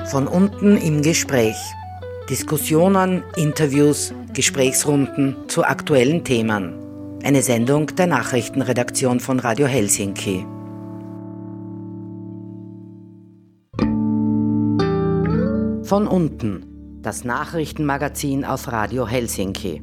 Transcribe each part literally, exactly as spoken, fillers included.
Von unten im Gespräch. Diskussionen, Interviews, Gesprächsrunden zu aktuellen Themen. Eine Sendung der Nachrichtenredaktion von Radio Helsinki. Von unten, das Nachrichtenmagazin auf Radio Helsinki.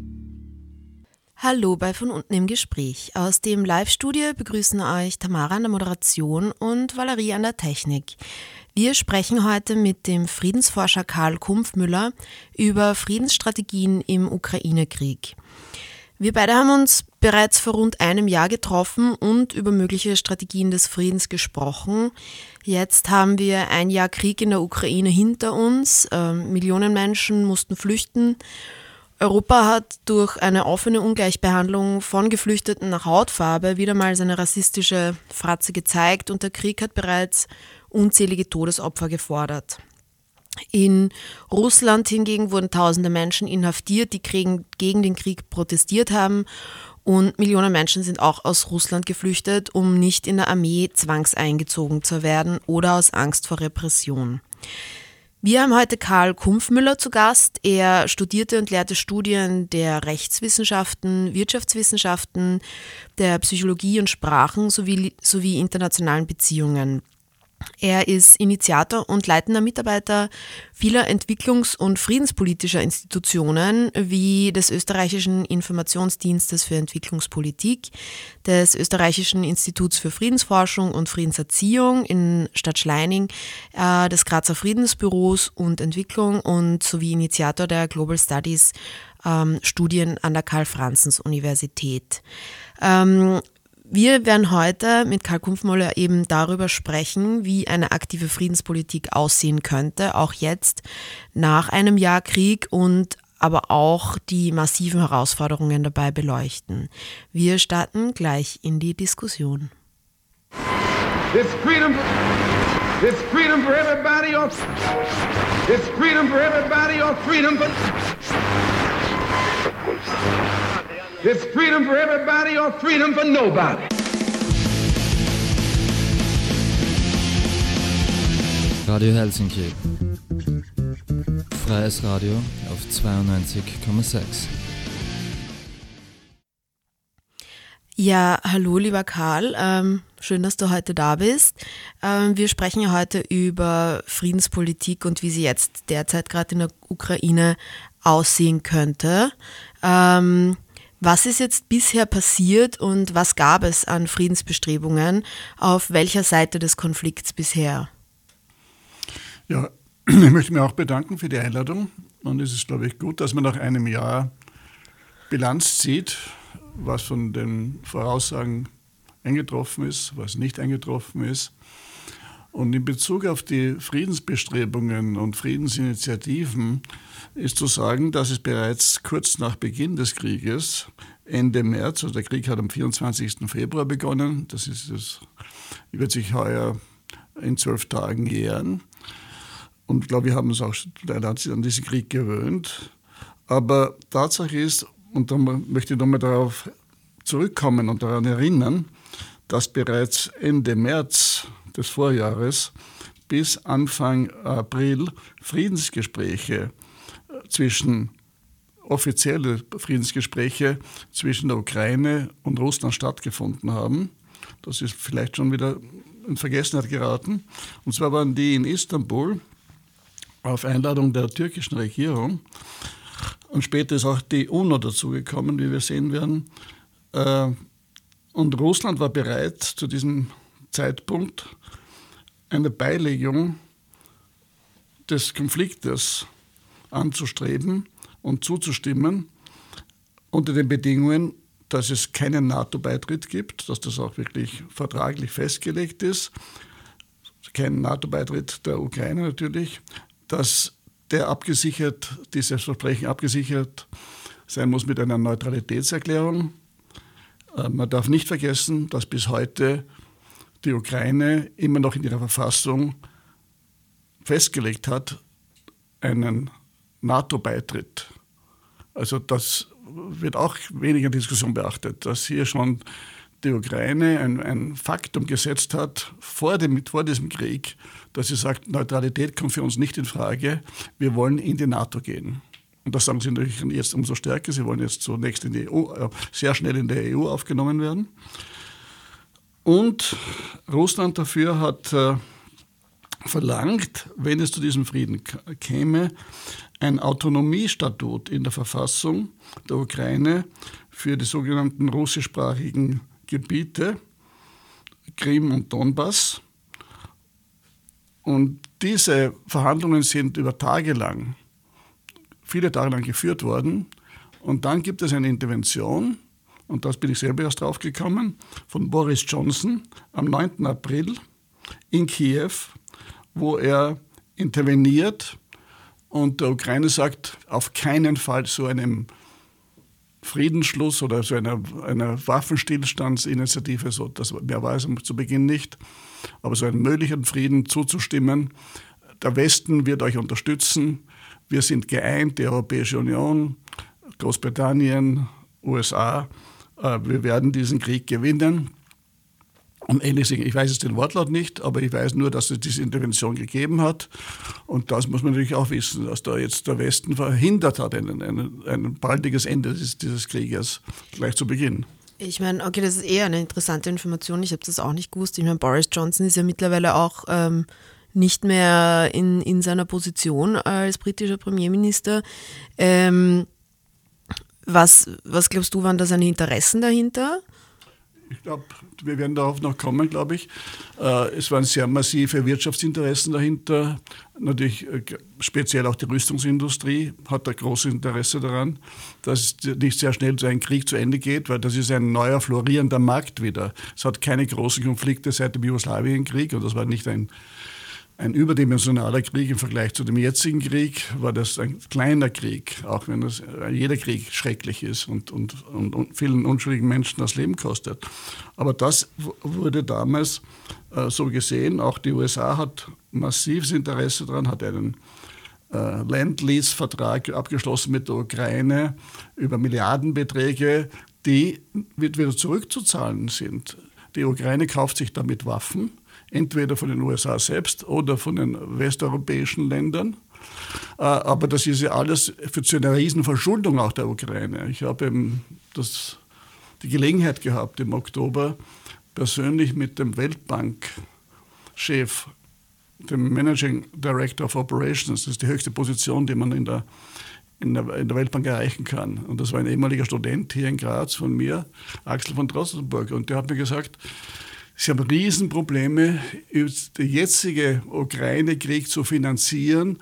Hallo bei Von unten im Gespräch. Aus dem Live-Studio begrüßen euch Tamara an der Moderation und Valerie an der Technik. Wir sprechen heute mit dem Friedensforscher Karl Kumpfmüller über Friedensstrategien im Ukraine-Krieg. Wir beide haben uns bereits vor rund einem Jahr getroffen und über mögliche Strategien des Friedens gesprochen. Jetzt haben wir ein Jahr Krieg in der Ukraine hinter uns. Ähm, Millionen Menschen mussten flüchten. Europa hat durch eine offene Ungleichbehandlung von Geflüchteten nach Hautfarbe wieder mal seine rassistische Fratze gezeigt und der Krieg hat bereits unzählige Todesopfer gefordert. In Russland hingegen wurden tausende Menschen inhaftiert, die gegen den Krieg protestiert haben und Millionen Menschen sind auch aus Russland geflüchtet, um nicht in der Armee zwangseingezogen zu werden oder aus Angst vor Repression. Wir haben heute Karl Kumpfmüller zu Gast. Er studierte und lehrte Studien der Rechtswissenschaften, Wirtschaftswissenschaften, der Psychologie und Sprachen sowie, sowie internationalen Beziehungen. Er ist Initiator und leitender Mitarbeiter vieler entwicklungs- und friedenspolitischer Institutionen wie des Österreichischen Informationsdienstes für Entwicklungspolitik, des Österreichischen Instituts für Friedensforschung und Friedenserziehung in Stadtschleining, äh, des Grazer Friedensbüros und Entwicklung und sowie Initiator der Global Studies ähm, Studien an der Karl-Franzens-Universität. Ähm, Wir werden heute mit Karl Kumpfmüller eben darüber sprechen, wie eine aktive Friedenspolitik aussehen könnte, auch jetzt nach einem Jahr Krieg und aber auch die massiven Herausforderungen dabei beleuchten. Wir starten gleich in die Diskussion. It's freedom, it's freedom for everybody or it's freedom for everybody or freedom for It's freedom for everybody or freedom for nobody. Radio Helsinki. Freies Radio auf zweiundneunzig Komma sechs. Ja, hallo lieber Karl, ähm, schön, dass du heute da bist. Ähm, wir sprechen ja heute über Friedenspolitik und wie sie jetzt derzeit gerade in der Ukraine aussehen könnte. Ähm, Was ist jetzt bisher passiert und was gab es an Friedensbestrebungen auf welcher Seite des Konflikts bisher? Ja, ich möchte mich auch bedanken für die Einladung. Und es ist, glaube ich, gut, dass man nach einem Jahr Bilanz zieht, was von den Voraussagen eingetroffen ist, was nicht eingetroffen ist. Und in Bezug auf die Friedensbestrebungen und Friedensinitiativen ist zu sagen, dass es bereits kurz nach Beginn des Krieges, Ende März, also der Krieg hat am vierundzwanzigsten Februar begonnen, das ist es, wird sich heuer in zwölf Tagen jähren. Und ich glaube, wir haben uns auch an diesen Krieg gewöhnt. Aber Tatsache ist, und da möchte ich nochmal darauf zurückkommen und daran erinnern, dass bereits Ende März des Vorjahres bis Anfang April Friedensgespräche zwischen, offizielle Friedensgespräche zwischen der Ukraine und Russland stattgefunden haben. Das ist vielleicht schon wieder in Vergessenheit geraten. Und zwar waren die in Istanbul auf Einladung der türkischen Regierung. Und später ist auch die UNO dazugekommen, wie wir sehen werden. Und Russland war bereit, zu diesem Zeitpunkt eine Beilegung des Konfliktes anzustreben und zuzustimmen unter den Bedingungen, dass es keinen NATO-Beitritt gibt, dass das auch wirklich vertraglich festgelegt ist, kein NATO-Beitritt der Ukraine natürlich, dass der abgesichert, dieses Versprechen abgesichert sein muss mit einer Neutralitätserklärung. Man darf nicht vergessen, dass bis heute die Ukraine immer noch in ihrer Verfassung festgelegt hat, einen NATO-Beitritt. Also das wird auch weniger in Diskussion beachtet, dass hier schon die Ukraine ein, ein Faktum gesetzt hat vor, dem, vor diesem Krieg, dass sie sagt, Neutralität kommt für uns nicht in Frage, wir wollen in die NATO gehen. Und das sagen sie natürlich jetzt umso stärker, sie wollen jetzt zunächst in die E U, äh, sehr schnell in der E U aufgenommen werden. Und Russland dafür hat äh, verlangt, wenn es zu diesem Frieden käme, ein Autonomiestatut in der Verfassung der Ukraine für die sogenannten russischsprachigen Gebiete, Krim und Donbass. Und diese Verhandlungen sind über Tage lang, viele Tage lang geführt worden. Und dann gibt es eine Intervention, und das bin ich selber erst drauf gekommen, von Boris Johnson am neunten April in Kiew, wo er interveniert und der Ukraine sagt, auf keinen Fall so einem Friedensschluss oder so einer, einer Waffenstillstandsinitiative, so, das mehr war es zu Beginn nicht, aber so einen möglichen Frieden zuzustimmen. Der Westen wird euch unterstützen, wir sind geeint, die Europäische Union, Großbritannien, U S A, äh, wir werden diesen Krieg gewinnen. Um ehrlich zu sagen, ich weiß jetzt den Wortlaut nicht, aber ich weiß nur, dass es diese Intervention gegeben hat. Und das muss man natürlich auch wissen, dass da jetzt der Westen verhindert hat, ein, ein, ein baldiges Ende dieses, dieses Krieges, gleich zu Beginn. Ich meine, okay, das ist eher eine interessante Information. Ich habe das auch nicht gewusst. Ich meine, Boris Johnson ist ja mittlerweile auch ähm, nicht mehr in, in seiner Position als britischer Premierminister. Ähm, was, was glaubst du, waren da seine Interessen dahinter? Ich glaube, wir werden darauf noch kommen, glaube ich. Es waren sehr massive Wirtschaftsinteressen dahinter. Natürlich speziell auch die Rüstungsindustrie hat ein großes Interesse daran, dass es nicht sehr schnell zu einem Krieg zu Ende geht, weil das ist ein neuer, florierender Markt wieder. Es hat keine großen Konflikte seit dem Jugoslawienkrieg und das war nicht ein Ein überdimensionaler Krieg im Vergleich zu dem jetzigen Krieg, war das ein kleiner Krieg, auch wenn das, jeder Krieg schrecklich ist und, und, und, und vielen unschuldigen Menschen das Leben kostet. Aber das wurde damals äh, so gesehen. Auch die U S A hat massives Interesse daran, hat einen äh, Land-Lease-Vertrag abgeschlossen mit der Ukraine über Milliardenbeträge, die wieder zurückzuzahlen sind. Die Ukraine kauft sich damit Waffen, entweder von den U S A selbst oder von den westeuropäischen Ländern. Aber das ist ja alles für zu einer riesen Verschuldung auch der Ukraine. Ich habe eben das, die Gelegenheit gehabt, im Oktober persönlich mit dem Weltbank-Chef, dem Managing Director of Operations, das ist die höchste Position, die man in der, in der, in der Weltbank erreichen kann. Und das war ein ehemaliger Student hier in Graz von mir, Axel von Drosselburg. Und der hat mir gesagt, sie haben Riesenprobleme, den jetzigen Ukraine-Krieg zu finanzieren.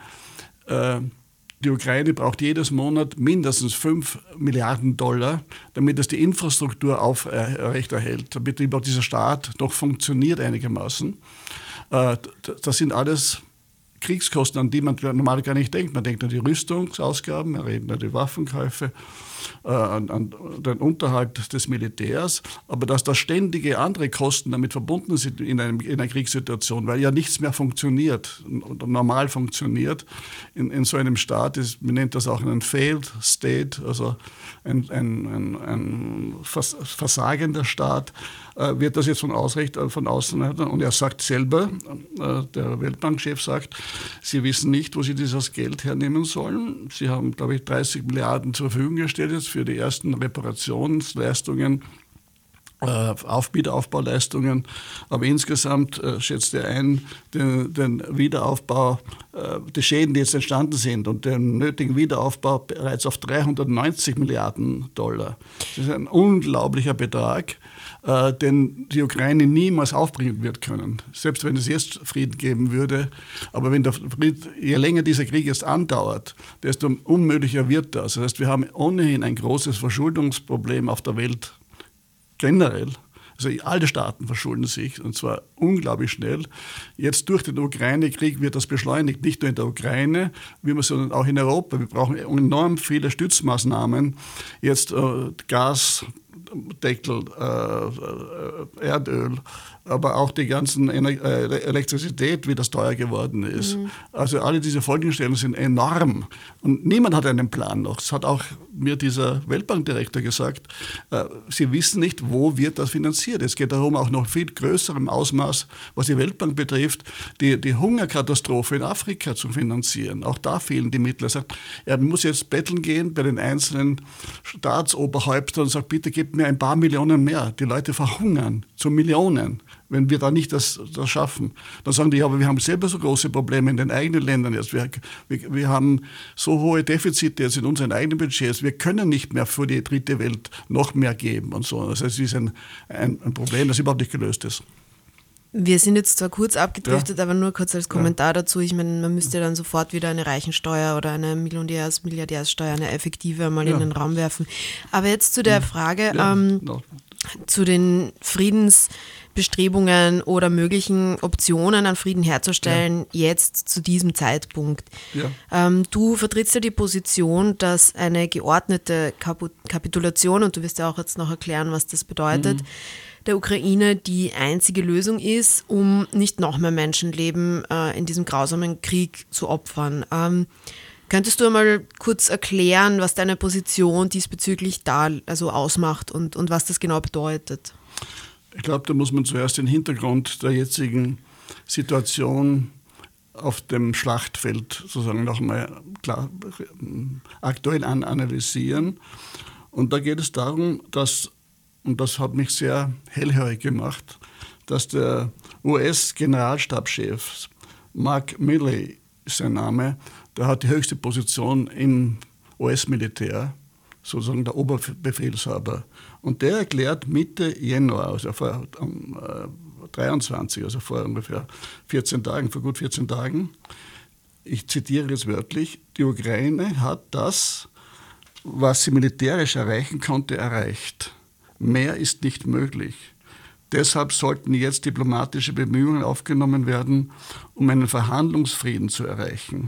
Die Ukraine braucht jedes Monat mindestens fünf Milliarden Dollar, damit es die Infrastruktur aufrechterhält, damit überhaupt dieser Staat noch funktioniert einigermaßen. Das sind alles Kriegskosten, an die man normal gar nicht denkt. Man denkt an die Rüstungsausgaben, man redet an die Waffenkäufe, äh, an, an den Unterhalt des Militärs, aber dass da ständige andere Kosten damit verbunden sind in, einem, in einer Kriegssituation, weil ja nichts mehr funktioniert, normal funktioniert in, in so einem Staat, ist, man nennt das auch einen Failed State, also ein, ein, ein, ein versagender Staat, äh, wird das jetzt von, Ausrecht, äh, von außen, und er sagt selber, äh, der Weltbankchef sagt, sie wissen nicht, wo sie dieses Geld hernehmen sollen. Sie haben, glaube ich, dreißig Milliarden zur Verfügung gestellt jetzt für die ersten Reparationsleistungen, äh, Auf Wiederaufbauleistungen. Aber insgesamt äh, schätzt er ein, den, den Wiederaufbau, äh, die Schäden, die jetzt entstanden sind und den nötigen Wiederaufbau bereits auf dreihundertneunzig Milliarden Dollar. Das ist ein unglaublicher Betrag, äh, den die Ukraine niemals aufbringen wird können. Selbst wenn es jetzt Frieden geben würde. Aber wenn der Fried, je länger dieser Krieg jetzt andauert, desto unmöglicher wird das. Das heißt, wir haben ohnehin ein großes Verschuldungsproblem auf der Welt generell. Also alle Staaten verschulden sich, und zwar unglaublich schnell. Jetzt durch den Ukraine-Krieg wird das beschleunigt, nicht nur in der Ukraine, sondern auch in Europa. Wir brauchen enorm viele Stützmaßnahmen. Jetzt äh, Gasdeckel, äh, Erdöl, aber auch die ganzen Ener- äh, Elektrizität, wie das teuer geworden ist. Mhm. Also alle diese Folgestellungen sind enorm. Und niemand hat einen Plan noch. Das hat auch mir dieser Weltbankdirektor gesagt. Äh, sie wissen nicht, wo wird das finanziert. Es geht darum, auch noch viel größerem Ausmaß, was die Weltbank betrifft, die, die Hungerkatastrophe in Afrika zu finanzieren. Auch da fehlen die Mittel. Er sagt, er muss jetzt betteln gehen bei den einzelnen Staatsoberhäuptern und sagt, bitte gebt mir ein paar Millionen mehr. Die Leute verhungern zu Millionen, wenn wir da nicht das, das schaffen. Dann sagen die, ja, aber wir haben selber so große Probleme in den eigenen Ländern jetzt. Wir, wir, wir haben so hohe Defizite jetzt in unseren eigenen Budgets. Wir können nicht mehr für die dritte Welt noch mehr geben und so. Das heißt, es ist ein, ein, ein Problem, das überhaupt nicht gelöst ist. Wir sind jetzt zwar kurz abgedriftet, ja. aber nur kurz als Kommentar ja. dazu. Ich meine, man müsste dann sofort wieder eine Reichensteuer oder eine Millionärs-, Milliardärssteuer, eine effektive mal ja. in den Raum werfen. Aber jetzt zu der Frage, ja. ähm, no. zu den Friedensbestrebungen oder möglichen Optionen an Frieden herzustellen, ja. jetzt zu diesem Zeitpunkt. Ja. Ähm, du vertrittst ja die Position, dass eine geordnete Kap- Kapitulation, und du wirst ja auch jetzt noch erklären, was das bedeutet, mhm. der Ukraine die einzige Lösung ist, um nicht noch mehr Menschenleben äh, in diesem grausamen Krieg zu opfern. Ähm, könntest du einmal kurz erklären, was deine Position diesbezüglich da also ausmacht und, und was das genau bedeutet? Ich glaube, da muss man zuerst den Hintergrund der jetzigen Situation auf dem Schlachtfeld sozusagen nochmal klar aktuell analysieren. Und da geht es darum, dass, und das hat mich sehr hellhörig gemacht, dass der U S-Generalstabschef Mark Milley ist sein Name, der hat die höchste Position im U S-Militär, sozusagen der Oberbefehlshaber. Und der erklärt Mitte Januar, also vor um, äh, dreiundzwanzig, also vor ungefähr vierzehn Tagen, vor gut vierzehn Tagen, ich zitiere jetzt wörtlich, die Ukraine hat das, was sie militärisch erreichen konnte, erreicht. Mehr ist nicht möglich. Deshalb sollten jetzt diplomatische Bemühungen aufgenommen werden, um einen Verhandlungsfrieden zu erreichen.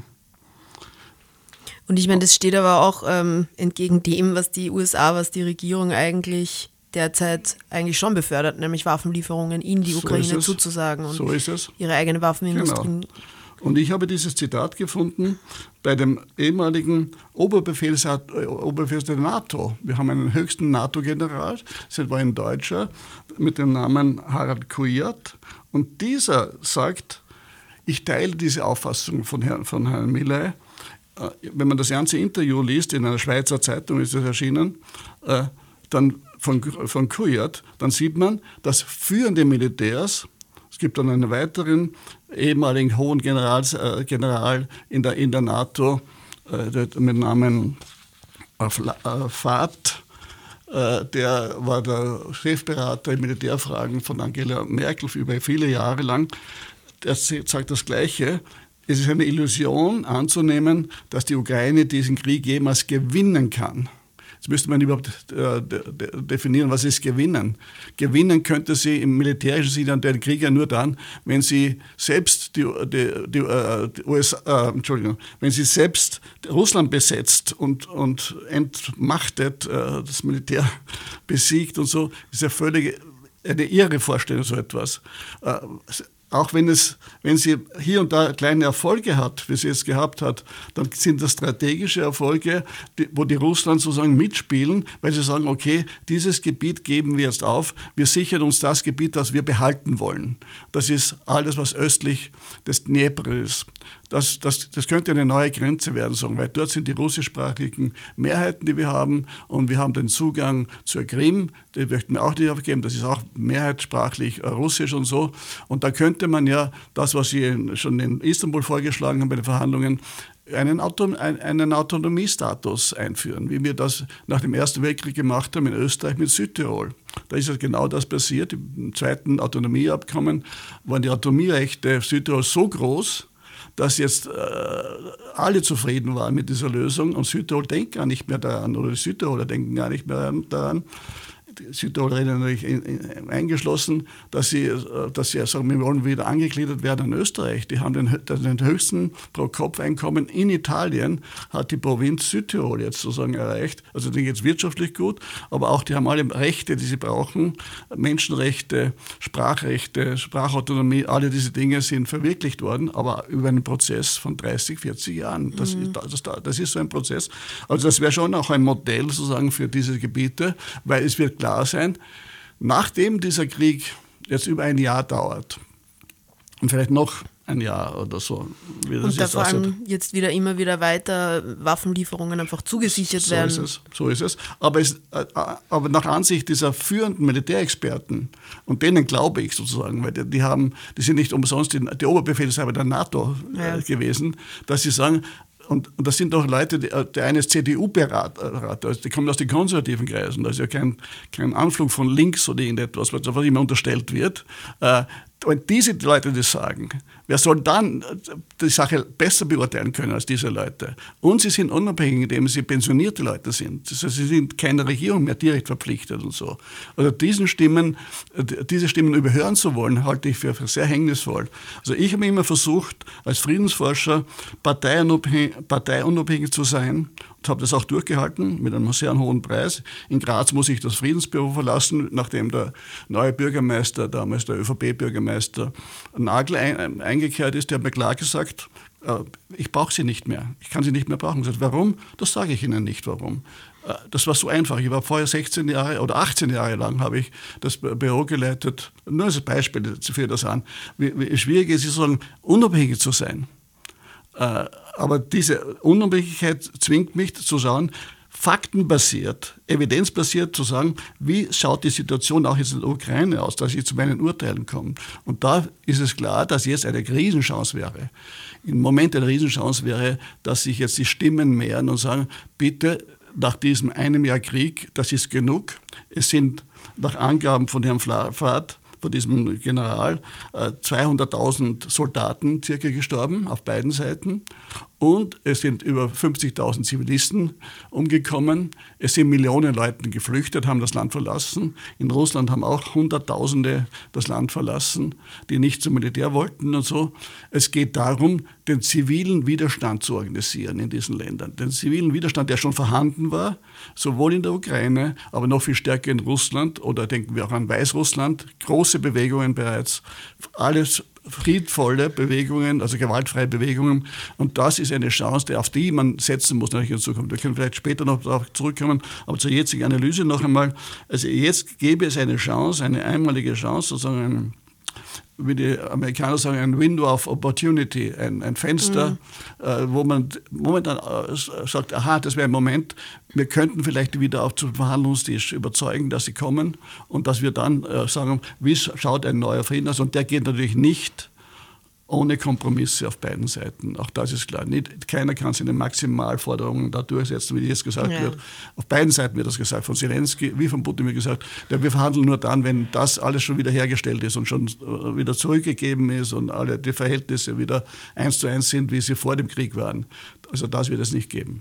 Und ich meine, das steht aber auch ähm, entgegen dem, was die U S A, was die Regierung eigentlich derzeit eigentlich schon befördert, nämlich Waffenlieferungen in die so Ukraine zuzusagen und so ist es. ihre eigene Waffenindustrie. Genau. Und ich habe dieses Zitat gefunden bei dem ehemaligen Oberbefehlshaber Oberbefehls der NATO. Wir haben einen höchsten NATO-General, das war ein Deutscher, mit dem Namen Harald Kujat. Und dieser sagt, ich teile diese Auffassung von Herrn, von Herrn Milley. Wenn man das ganze Interview liest, in einer Schweizer Zeitung ist es erschienen, dann von, von Kujat, dann sieht man, dass führende Militärs, es gibt dann einen weiteren ehemaligen hohen Generals, äh, General in der, in der NATO äh, der, mit Namen äh, Fahd, äh, der war der Chefberater in Militärfragen von Angela Merkel über viele Jahre lang. Der sagt das Gleiche. Es ist eine Illusion anzunehmen, dass die Ukraine diesen Krieg jemals gewinnen kann. Jetzt müsste man überhaupt äh, de- de- definieren, was ist gewinnen. Gewinnen könnte sie im militärischen Sinne den Krieg ja nur dann, wenn sie selbst die, die, die, äh, die U S A, äh, Entschuldigung, wenn sie selbst Russland besetzt und, und entmachtet, äh, das Militär besiegt und so, ist ja völlig eine irre Vorstellung, so etwas. Äh, Auch wenn, es, wenn sie hier und da kleine Erfolge hat, wie sie es gehabt hat, dann sind das strategische Erfolge, die, wo die Russland sozusagen mitspielen, weil sie sagen, okay, dieses Gebiet geben wir jetzt auf, wir sichern uns das Gebiet, das wir behalten wollen. Das ist alles, was östlich des Dnepr ist. Das, das, das könnte eine neue Grenze werden, sagen, weil dort sind die russischsprachigen Mehrheiten, die wir haben, und wir haben den Zugang zur Krim, den möchten wir auch nicht aufgeben, das ist auch mehrheitssprachlich russisch und so. Und da könnte man ja das, was Sie schon in Istanbul vorgeschlagen haben bei den Verhandlungen, einen, Auto, einen Autonomiestatus einführen, wie wir das nach dem Ersten Weltkrieg gemacht haben in Österreich mit Südtirol. Da ist ja genau das passiert. Im zweiten Autonomieabkommen waren die Autonomierechte Südtirols so groß, dass jetzt äh, alle zufrieden waren mit dieser Lösung und Südtirol denkt gar nicht mehr daran oder die Südtiroler denken gar nicht mehr daran. Südtirolerinnen natürlich eingeschlossen, dass sie, dass sie sagen, wir wollen wieder angegliedert werden an Österreich. Die haben den, den höchsten Pro-Kopf-Einkommen in Italien, hat die Provinz Südtirol jetzt sozusagen erreicht. Also denen geht es wirtschaftlich gut, aber auch die haben alle Rechte, die sie brauchen. Menschenrechte, Sprachrechte, Sprachautonomie, alle diese Dinge sind verwirklicht worden, aber über einen Prozess von dreißig, vierzig Jahren. Das, mhm. das, das, das ist so ein Prozess. Also das wäre schon auch ein Modell sozusagen für diese Gebiete, weil es wird klar sein, nachdem dieser Krieg jetzt über ein Jahr dauert und vielleicht noch ein Jahr oder so. Wie das und da jetzt vor allem jetzt wieder immer wieder weiter Waffenlieferungen einfach zugesichert so werden. Ist es, so ist es. Aber, es. aber nach Ansicht dieser führenden Militärexperten, und denen glaube ich sozusagen, weil die, die, haben, die sind nicht umsonst die, die Oberbefehlshaber der NATO ja. äh, gewesen, dass sie sagen, Und, und das sind doch Leute, die, der eine ist C D U-Berater, also die kommen aus den konservativen Kreisen, da ist ja kein, kein Anflug von links oder irgendetwas, was einfach immer unterstellt wird. Äh, und diese Leute das sagen, wer soll dann die Sache besser beurteilen können als diese Leute? Und sie sind unabhängig, indem sie pensionierte Leute sind. Also sie sind keiner Regierung mehr direkt verpflichtet und so. Also diesen Stimmen, diese Stimmen überhören zu wollen, halte ich für, für sehr hängnisvoll. Also ich habe immer versucht, als Friedensforscher parteiunabhängig, parteiunabhängig zu sein und habe das auch durchgehalten mit einem sehr hohen Preis. In Graz muss ich das Friedensbüro verlassen, nachdem der neue Bürgermeister, damals der ÖVP-Bürgermeister Nagel ein, eingekehrt ist. Der hat mir klar gesagt, äh, ich brauche sie nicht mehr. Ich kann sie nicht mehr brauchen. Ich sage, warum? Das sage ich Ihnen nicht, warum. Äh, das war so einfach. Ich war vorher sechzehn Jahre oder achtzehn Jahre lang habe ich das Büro geleitet. Nur als Beispiel für das an. Wie, wie schwierig es ist, sozusagen unabhängig zu sein. Äh, aber diese Unabhängigkeit zwingt mich zu schauen, faktenbasiert, evidenzbasiert zu sagen, wie schaut die Situation auch jetzt in der Ukraine aus, dass ich zu meinen Urteilen komme. Und da ist es klar, dass jetzt eine Riesenchance wäre. Im Moment eine Riesenchance wäre, dass sich jetzt die Stimmen mehren und sagen, bitte, nach diesem einem Jahr Krieg, das ist genug. Es sind nach Angaben von Herrn Fahrt, von diesem General, zweihunderttausend Soldaten circa gestorben auf beiden Seiten und es sind über fünfzigtausend Zivilisten umgekommen. Es sind Millionen Leute geflüchtet, haben das Land verlassen. In Russland haben auch Hunderttausende das Land verlassen, die nicht zum Militär wollten und so. Es geht darum, den zivilen Widerstand zu organisieren in diesen Ländern. Den zivilen Widerstand, der schon vorhanden war, sowohl in der Ukraine, aber noch viel stärker in Russland oder denken wir auch an Weißrussland. Große Bewegungen bereits, alles friedvolle Bewegungen, also gewaltfreie Bewegungen. Und das ist eine Chance, auf die man setzen muss natürlich in Zukunft. Wir können vielleicht später noch darauf zurückkommen, aber zur jetzigen Analyse noch einmal. Also jetzt gäbe es eine Chance, eine einmalige Chance, sozusagen, wie die Amerikaner sagen, ein Window of Opportunity, ein, ein Fenster, mhm. äh, wo man momentan äh, sagt, aha, das wäre ein Moment, wir könnten vielleicht wieder auf zum Verhandlungstisch überzeugen, dass sie kommen und dass wir dann äh, sagen, wie schaut ein neuer Frieden aus? Und der geht natürlich nicht ohne Kompromisse auf beiden Seiten. Auch das ist klar. Nicht, keiner kann seine Maximalforderungen da durchsetzen, wie jetzt gesagt ja. wird. Auf beiden Seiten wird das gesagt, von Zelensky wie von Putin wird gesagt, ja, wir verhandeln nur dann, wenn das alles schon wieder hergestellt ist und schon wieder zurückgegeben ist und alle die Verhältnisse wieder eins zu eins sind, wie sie vor dem Krieg waren. Also das wird es nicht geben.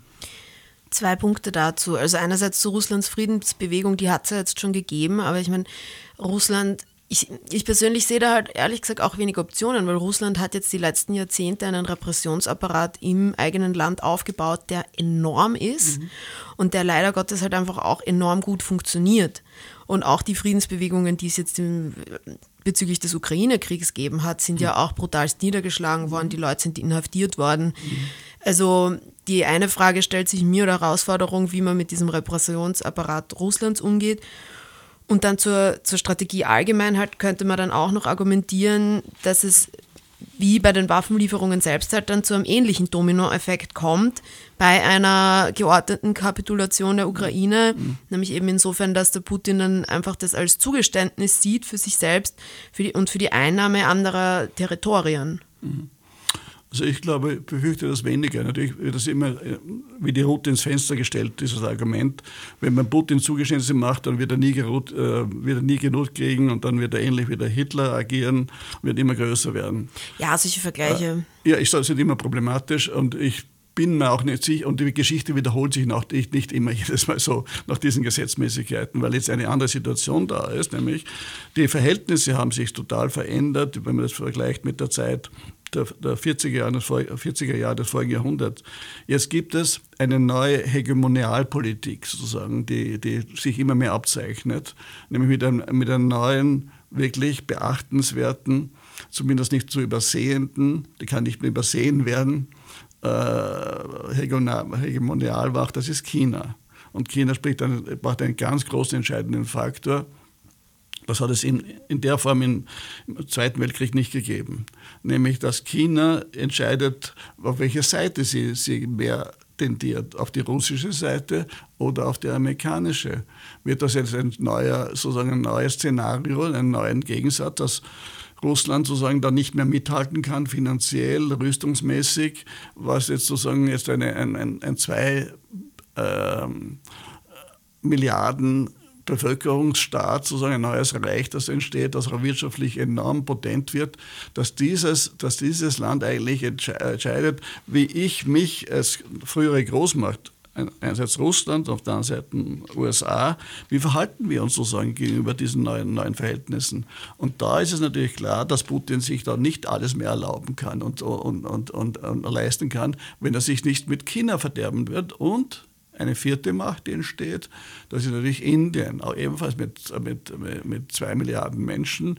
Zwei Punkte dazu. Also einerseits zu Russlands Friedensbewegung, die hat es ja jetzt schon gegeben, aber ich meine, Russland Ich, ich persönlich sehe da halt ehrlich gesagt auch wenig Optionen, weil Russland hat jetzt die letzten Jahrzehnte einen Repressionsapparat im eigenen Land aufgebaut, der enorm ist mhm. und der leider Gottes halt einfach auch enorm gut funktioniert. Und auch die Friedensbewegungen, die es jetzt im, bezüglich des Ukraine-Kriegs gegeben hat, sind mhm. ja auch brutalst niedergeschlagen worden, die Leute sind inhaftiert worden. Mhm. Also die eine Frage stellt sich mir oder Herausforderung, wie man mit diesem Repressionsapparat Russlands umgeht. Und dann zur, zur Strategie allgemein halt könnte man dann auch noch argumentieren, dass es wie bei den Waffenlieferungen selbst halt dann zu einem ähnlichen Dominoeffekt kommt bei einer geordneten Kapitulation der Ukraine, mhm. nämlich eben insofern, dass der Putin dann einfach das als Zugeständnis sieht für sich selbst für die, und für die Einnahme anderer Territorien. Mhm. Also ich glaube, ich befürchte das weniger. Natürlich wird das immer wie die Rute ins Fenster gestellt, dieses Argument. Wenn man Putin Zugeständnisse macht, dann wird er nie, gerut, äh, wird er nie genug kriegen und dann wird er ähnlich wie der Hitler agieren und wird immer größer werden. Ja, solche Vergleiche. Äh, ja, ich sage, es ist immer problematisch und ich bin mir auch nicht sicher, und die Geschichte wiederholt sich noch nicht, nicht immer jedes Mal so nach diesen Gesetzmäßigkeiten, weil jetzt eine andere Situation da ist, nämlich die Verhältnisse haben sich total verändert, wenn man das vergleicht mit der Zeit der, der vierziger Jahre, vierziger Jahre des vorigen Jahrhunderts. Jetzt gibt es eine neue Hegemonialpolitik sozusagen, die, die sich immer mehr abzeichnet, nämlich mit einem, mit einem neuen, wirklich beachtenswerten, zumindest nicht zu übersehenden, die kann nicht mehr übersehen werden, äh, Hegemonialmacht, das ist China. Und China spricht einen, braucht einen ganz großen entscheidenden Faktor. Das hat es in, in der Form im, im Zweiten Weltkrieg nicht gegeben. Nämlich, dass China entscheidet, auf welche Seite sie, sie mehr tendiert, auf die russische Seite oder auf die amerikanische. Wird das jetzt ein neuer, sozusagen ein neues Szenario, einen neuen Gegensatz, dass Russland sozusagen da nicht mehr mithalten kann, finanziell, rüstungsmäßig, was jetzt sozusagen jetzt eine, ein, ein, ein zwei ähm, Milliarden Bevölkerungsstaat, sozusagen ein neues Reich, das entsteht, das auch wirtschaftlich enorm potent wird, dass dieses, dass dieses Land eigentlich entscheidet, wie ich mich als frühere Großmacht, einerseits Russland, auf der anderen Seite U S A, wie verhalten wir uns sozusagen gegenüber diesen neuen, neuen Verhältnissen? Und da ist es natürlich klar, dass Putin sich da nicht alles mehr erlauben kann und, und, und, und, und leisten kann, wenn er sich nicht mit China verderben wird. Und eine vierte Macht, die entsteht, das ist natürlich Indien, auch ebenfalls mit, mit, mit zwei Milliarden Menschen.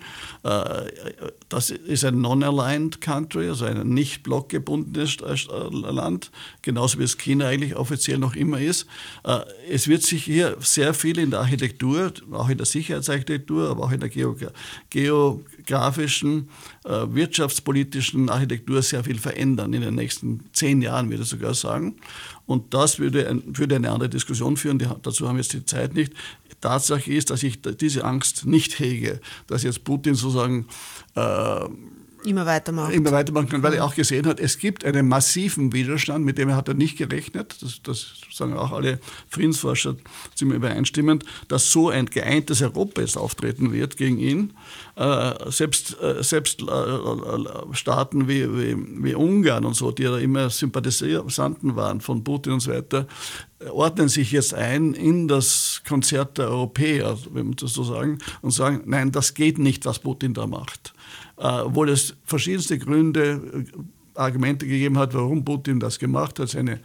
Das ist ein non-aligned country, also ein nicht blockgebundenes Land, genauso wie es China eigentlich offiziell noch immer ist. Es wird sich hier sehr viel in der Architektur, auch in der Sicherheitsarchitektur, aber auch in der geografischen, wirtschaftspolitischen Architektur sehr viel verändern in den nächsten zehn Jahren, würde ich sogar sagen. Und das würde, würde eine andere Diskussion führen, die, dazu haben wir jetzt die Zeit nicht. Tatsache ist, dass ich diese Angst nicht hege, dass jetzt Putin sozusagen äh, immer weitermacht. Immer weitermachen kann, weil er auch gesehen hat, es gibt einen massiven Widerstand, mit dem hat er nicht gerechnet, das, das sagen auch alle Friedensforscher ziemlich übereinstimmend, dass so ein geeintes Europa jetzt auftreten wird gegen ihn. Äh, selbst äh, selbst äh, Staaten wie, wie, wie Ungarn und so, die ja immer Sympathisanten waren von Putin und so weiter, ordnen sich jetzt ein in das Konzert der Europäer, wenn man das so sagen, und sagen, nein, das geht nicht, was Putin da macht. Uh, obwohl es verschiedenste Gründe, Argumente gegeben hat, warum Putin das gemacht hat, seine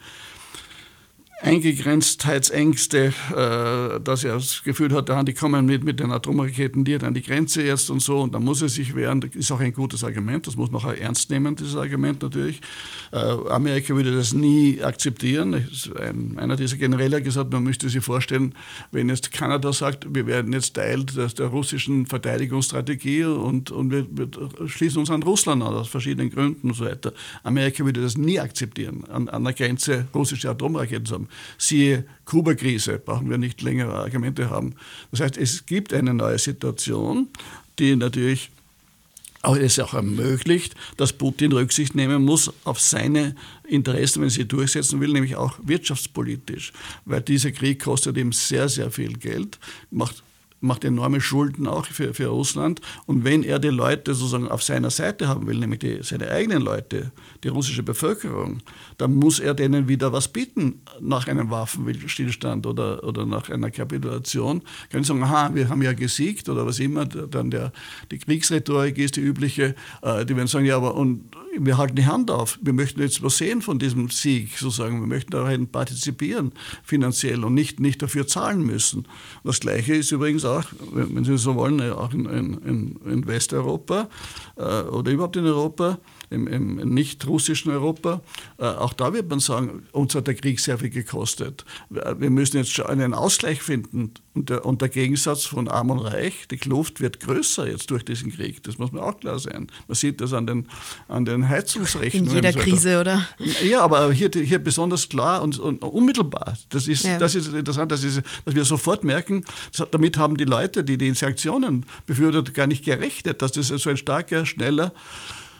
Eingegrenztheitsängste, äh, dass er das Gefühl hat, die kommen mit, mit den Atomraketen direkt an die Grenze jetzt und so, und dann muss er sich wehren. Das ist auch ein gutes Argument, das muss man auch ernst nehmen, dieses Argument natürlich. Äh, Amerika würde das nie akzeptieren. Ein, einer dieser Generäle hat gesagt, man müsste sich vorstellen, wenn jetzt Kanada sagt, wir werden jetzt Teil der, der russischen Verteidigungsstrategie und, und wir, wir schließen uns an Russland an, aus verschiedenen Gründen und so weiter. Amerika würde das nie akzeptieren, an, an der Grenze russische Atomraketen zu haben. Siehe Kuba-Krise, brauchen wir nicht längere Argumente haben. Das heißt, es gibt eine neue Situation, die natürlich auch, es auch ermöglicht, dass Putin Rücksicht nehmen muss auf seine Interessen, wenn er sie durchsetzen will, nämlich auch wirtschaftspolitisch. Weil dieser Krieg kostet ihm sehr, sehr viel Geld, macht macht enorme Schulden auch für, für Russland. Und wenn er die Leute sozusagen auf seiner Seite haben will, nämlich die, seine eigenen Leute, die russische Bevölkerung, dann muss er denen wieder was bieten nach einem Waffenstillstand oder, oder nach einer Kapitulation. Können Sie sagen, aha, wir haben ja gesiegt oder was immer, dann der, die Kriegsrhetorik ist die übliche, äh, die werden sagen, ja, aber und wir halten die Hand auf, wir möchten jetzt was sehen von diesem Sieg, sozusagen, wir möchten darin partizipieren finanziell und nicht, nicht dafür zahlen müssen. Das Gleiche ist übrigens auch, wenn Sie so wollen, auch in, in, in Westeuropa äh, oder überhaupt in Europa, im, im nicht-russischen Europa. Äh, auch da wird man sagen, uns hat der Krieg sehr viel gekostet. Wir, wir müssen jetzt schon einen Ausgleich finden. Und der, und der Gegensatz von Arm und Reich, die Kluft wird größer jetzt durch diesen Krieg. Das muss mir auch klar sein. Man sieht das an den, an den Heizungsrechnungen. In jeder so Krise, oder? Ja, aber hier, hier besonders klar und, und unmittelbar. Das ist, ja. das ist interessant, das ist, dass wir sofort merken, damit haben die Leute, die die Sanktionen befürwortet, gar nicht gerechnet, dass das so ein starker, schneller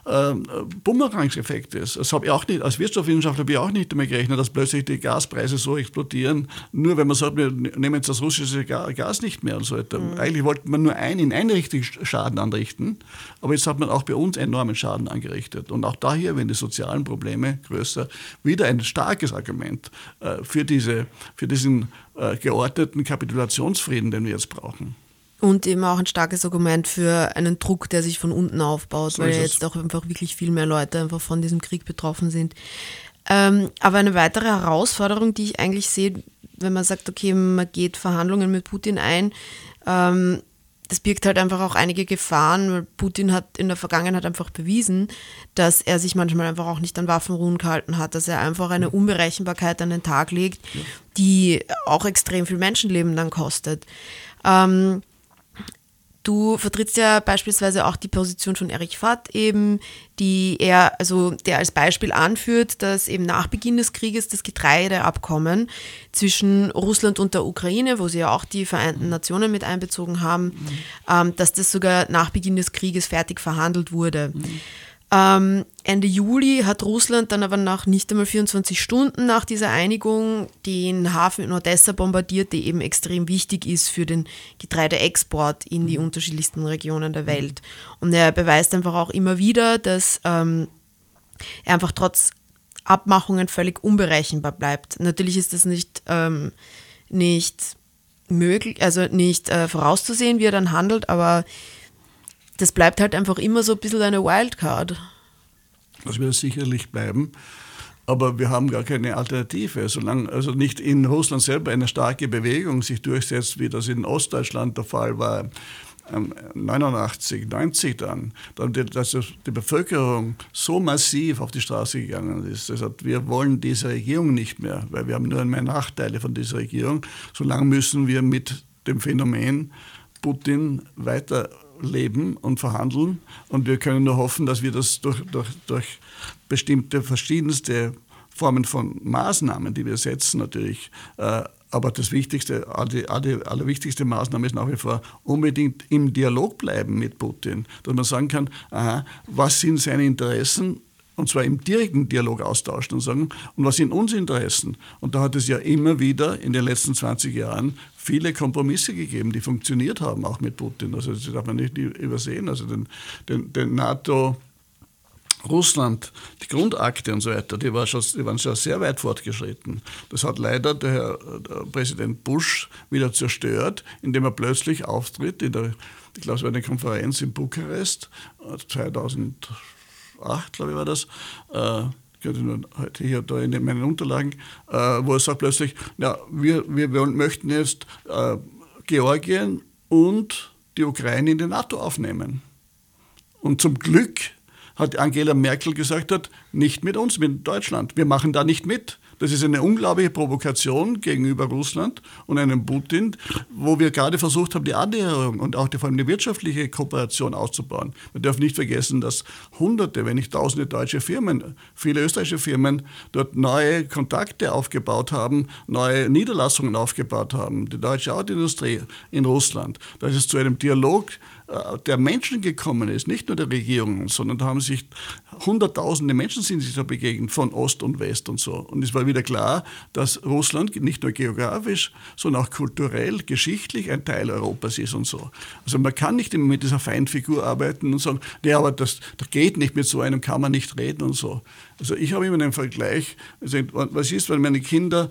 äh, Bumerang-Effekt ist. Das habe ich auch nicht, als Wirtschaftswissenschaftler habe ich auch nicht damit gerechnet, dass plötzlich die Gaspreise so explodieren, nur wenn man sagt, wir nehmen jetzt das russische Gas nicht mehr und so weiter. Mhm. Eigentlich wollte man nur einen, in eine Richtung Schaden anrichten, aber jetzt hat man auch bei uns enormen Schaden angerichtet. Und auch daher werden die sozialen Probleme größer. Wieder ein starkes Argument äh, für, diese, für diesen äh, geordneten Kapitulationsfrieden, den wir jetzt brauchen. Und eben auch ein starkes Argument für einen Druck, der sich von unten aufbaut, so weil jetzt auch einfach wirklich viel mehr Leute einfach von diesem Krieg betroffen sind. Ähm, aber eine weitere Herausforderung, die ich eigentlich sehe, wenn man sagt, okay, man geht Verhandlungen mit Putin ein, ähm, das birgt halt einfach auch einige Gefahren, weil Putin hat in der Vergangenheit einfach bewiesen, dass er sich manchmal einfach auch nicht an Waffenruhen gehalten hat, dass er einfach eine Unberechenbarkeit an den Tag legt, die auch extrem viel Menschenleben dann kostet. Ähm, Du vertrittst ja beispielsweise auch die Position von Erich Fatt eben, die er, also der als Beispiel anführt, dass eben nach Beginn des Krieges das Getreideabkommen zwischen Russland und der Ukraine, wo sie ja auch die Vereinten Nationen mit einbezogen haben, mhm. ähm, dass das sogar nach Beginn des Krieges fertig verhandelt wurde. Mhm. Ähm, Ende Juli hat Russland dann aber nach nicht einmal vierundzwanzig Stunden nach dieser Einigung den Hafen in Odessa bombardiert, der eben extrem wichtig ist für den Getreideexport in die unterschiedlichsten Regionen der Welt. Und er beweist einfach auch immer wieder, dass ähm, er einfach trotz Abmachungen völlig unberechenbar bleibt. Natürlich ist das nicht, ähm, nicht möglich, also nicht äh, vorauszusehen, wie er dann handelt, aber das bleibt halt einfach immer so ein bisschen eine Wildcard. Das wird sicherlich bleiben, aber wir haben gar keine Alternative. Solange also nicht in Russland selber eine starke Bewegung sich durchsetzt, wie das in Ostdeutschland der Fall war, neunundachtzig, neunzig dann, dann dass die Bevölkerung so massiv auf die Straße gegangen ist. Das heißt, wir wollen diese Regierung nicht mehr, weil wir haben nur mehr Nachteile von dieser Regierung. Solange müssen wir mit dem Phänomen Putin weiter leben und verhandeln und wir können nur hoffen, dass wir das durch, durch, durch bestimmte verschiedenste Formen von Maßnahmen, die wir setzen natürlich, äh, aber das Wichtigste, die alle, allerwichtigste Maßnahme ist nach wie vor unbedingt im Dialog bleiben mit Putin, dass man sagen kann, aha, was sind seine Interessen, und zwar im direkten Dialog austauschen und sagen, und was sind unsere Interessen? Und da hat es ja immer wieder in den letzten zwanzig Jahren viele Kompromisse gegeben, die funktioniert haben, auch mit Putin. Also das darf man nicht übersehen. Also den, den, den NATO, Russland, die Grundakte und so weiter, die, war schon, die waren schon sehr weit fortgeschritten. Das hat leider der Herr der Präsident Bush wieder zerstört, indem er plötzlich auftritt in der, ich glaube, es war eine Konferenz in Bukarest zweitausend acht, glaube ich, war das, äh, ich könnte nur heute hier da in meinen Unterlagen, äh, wo er sagt plötzlich, ja, wir, wir wollen, möchten jetzt äh, Georgien und die Ukraine in die NATO aufnehmen. Und zum Glück hat Angela Merkel gesagt, hat, nicht mit uns, mit Deutschland, wir machen da nicht mit. Das ist eine unglaubliche Provokation gegenüber Russland und einem Putin, wo wir gerade versucht haben, die Annäherung und auch die, vor allem die wirtschaftliche Kooperation auszubauen. Wir dürfen nicht vergessen, dass Hunderte, wenn nicht Tausende deutsche Firmen, viele österreichische Firmen dort neue Kontakte aufgebaut haben, neue Niederlassungen aufgebaut haben, die deutsche Autoindustrie in Russland. Das ist zu einem Dialog der Menschen gekommen ist, nicht nur der Regierungen, sondern da haben sich hunderttausende Menschen sind sich da begegnet, von Ost und West und so. Und es war wieder klar, dass Russland nicht nur geografisch, sondern auch kulturell, geschichtlich ein Teil Europas ist und so. Also man kann nicht immer mit dieser Feindfigur arbeiten und sagen, nee, aber das, das geht nicht, mit so einem kann man nicht reden und so. Also ich habe immer einen Vergleich, also was ist, wenn meine Kinder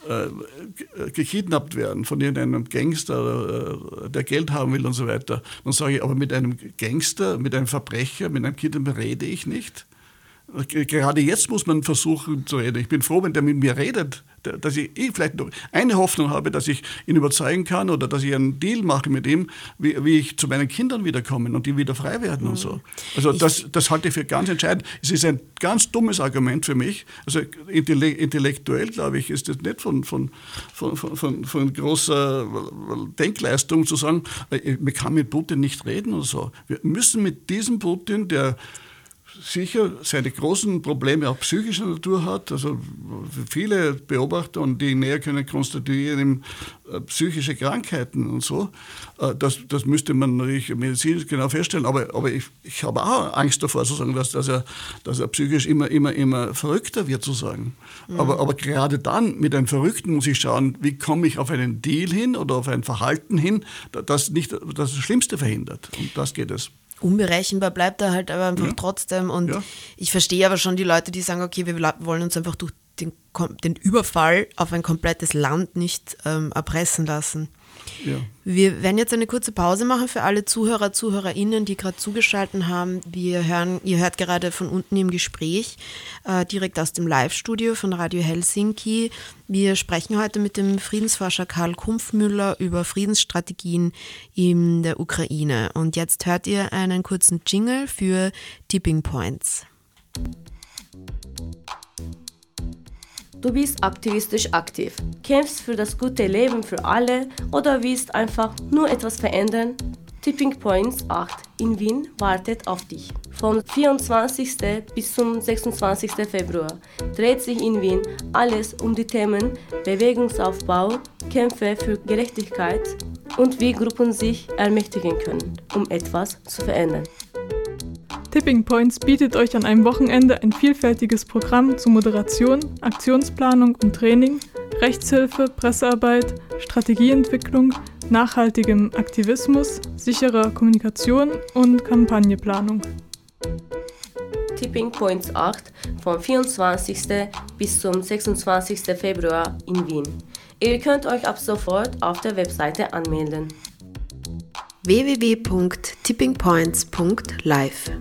äh, gekidnappt werden von irgendeinem Gangster, äh, der Geld haben will und so weiter. Dann sage ich, aber mit einem Gangster, mit einem Verbrecher, mit einem Kind rede ich nicht. Gerade jetzt muss man versuchen zu reden. Ich bin froh, wenn der mit mir redet, dass ich vielleicht noch eine Hoffnung habe, dass ich ihn überzeugen kann oder dass ich einen Deal mache mit ihm, wie, wie ich zu meinen Kindern wiederkomme und die wieder frei werden und so. Also das, das halte ich für ganz entscheidend. Es ist ein ganz dummes Argument für mich. Also intellektuell, glaube ich, ist das nicht von, von, von, von, von großer Denkleistung zu sagen, man kann mit Putin nicht reden und so. Wir müssen mit diesem Putin, der sicher seine großen Probleme auch psychischer Natur hat. Also viele Beobachter, und die näher können, konstituieren eben äh, psychische Krankheiten und so. Äh, das, das müsste man natürlich medizinisch genau feststellen. Aber, aber ich, ich habe auch Angst davor, sozusagen, dass, dass, er, dass er psychisch immer, immer, immer verrückter wird, sozusagen. Mhm. Aber, aber gerade dann, mit einem Verrückten muss ich schauen, wie komme ich auf einen Deal hin oder auf ein Verhalten hin, das nicht das, das Schlimmste verhindert. Und das geht es. Unberechenbar bleibt er halt aber einfach ja. trotzdem. Und ja. ich verstehe aber schon die Leute, die sagen, okay, wir wollen uns einfach durch den, den Überfall auf ein komplettes Land nicht ähm, erpressen lassen. Ja. Wir werden jetzt eine kurze Pause machen für alle Zuhörer, ZuhörerInnen, die gerade zugeschaltet haben. Wir hören, ihr hört gerade von unten im Gespräch, äh, direkt aus dem Live-Studio von Radio Helsinki. Wir sprechen heute mit dem Friedensforscher Karl Kumpfmüller über Friedensstrategien in der Ukraine. Und jetzt hört ihr einen kurzen Jingle für Tipping Points. Du bist aktivistisch aktiv, kämpfst für das gute Leben für alle oder willst einfach nur etwas verändern? Tipping Points acht in Wien wartet auf dich. Vom vierundzwanzigsten bis zum sechsundzwanzigsten Februar dreht sich in Wien alles um die Themen Bewegungsaufbau, Kämpfe für Gerechtigkeit und wie Gruppen sich ermächtigen können, um etwas zu verändern. Tipping Points bietet euch an einem Wochenende ein vielfältiges Programm zu Moderation, Aktionsplanung und Training, Rechtshilfe, Pressearbeit, Strategieentwicklung, nachhaltigem Aktivismus, sicherer Kommunikation und Kampagnenplanung. Tipping Points acht vom vierundzwanzigsten bis zum sechsundzwanzigsten Februar in Wien. Ihr könnt euch ab sofort auf der Webseite anmelden. w w w punkt tipping points punkt live.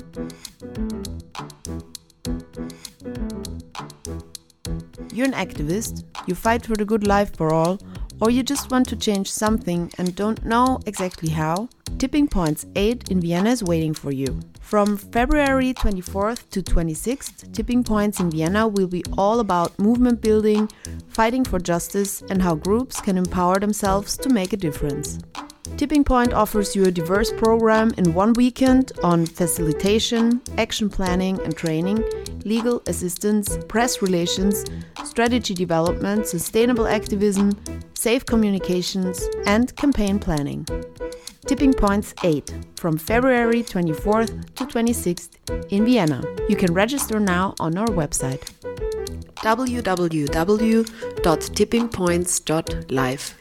You're an activist, you fight for the good life for all, or you just want to change something and don't know exactly how? Tipping Points eight in Vienna is waiting for you. From February twenty-fourth to twenty-sixth, Tipping Points in Vienna will be all about movement building, fighting for justice, and how groups can empower themselves to make a difference. Tipping Point offers you a diverse program in one weekend on facilitation, action planning and training, legal assistance, press relations, strategy development, sustainable activism, safe communications, and campaign planning. Tipping Points eight, from February twenty-fourth to twenty-sixth in Vienna. You can register now on our website. w w w dot tipping points dot live.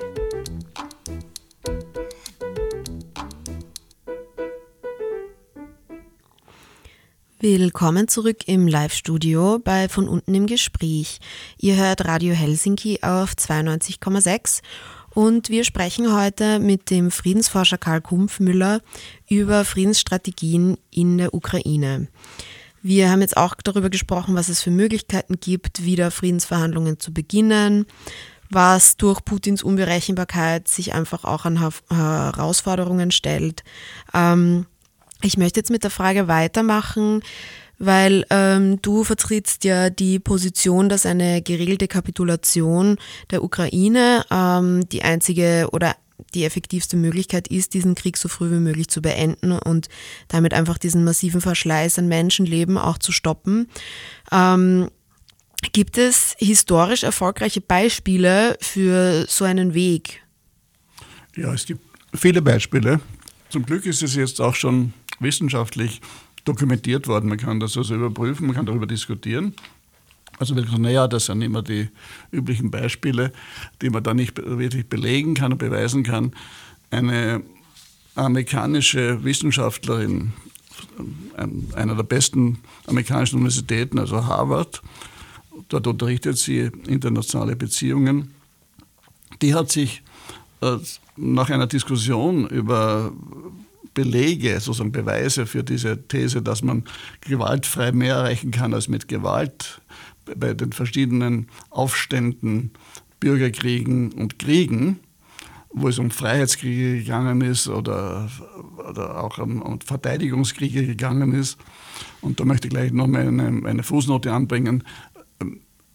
Willkommen zurück im Live-Studio bei Von unten im Gespräch. Ihr hört Radio Helsinki auf zweiundneunzig Komma sechs und wir sprechen heute mit dem Friedensforscher Karl Kumpfmüller über Friedensstrategien in der Ukraine. Wir haben jetzt auch darüber gesprochen, was es für Möglichkeiten gibt, wieder Friedensverhandlungen zu beginnen, was durch Putins Unberechenbarkeit sich einfach auch an Herausforderungen stellt. Ähm, Ich möchte jetzt mit der Frage weitermachen, weil ähm, du vertrittst ja die Position, dass eine geregelte Kapitulation der Ukraine ähm, die einzige oder die effektivste Möglichkeit ist, diesen Krieg so früh wie möglich zu beenden und damit einfach diesen massiven Verschleiß an Menschenleben auch zu stoppen. Ähm, gibt es historisch erfolgreiche Beispiele für so einen Weg? Ja, es gibt viele Beispiele. Zum Glück ist es jetzt auch schon wissenschaftlich dokumentiert worden. Man kann das also überprüfen, man kann darüber diskutieren. Also naja, das sind immer die üblichen Beispiele, die man dann nicht wirklich belegen kann und beweisen kann. Eine amerikanische Wissenschaftlerin, einer der besten amerikanischen Universitäten, also Harvard, dort unterrichtet sie internationale Beziehungen, die hat sich äh, nach einer Diskussion über Belege, sozusagen Beweise für diese These, dass man gewaltfrei mehr erreichen kann als mit Gewalt bei den verschiedenen Aufständen, Bürgerkriegen und Kriegen, wo es um Freiheitskriege gegangen ist oder, oder auch um, um Verteidigungskriege gegangen ist. Und da möchte ich gleich noch mal eine, eine Fußnote anbringen.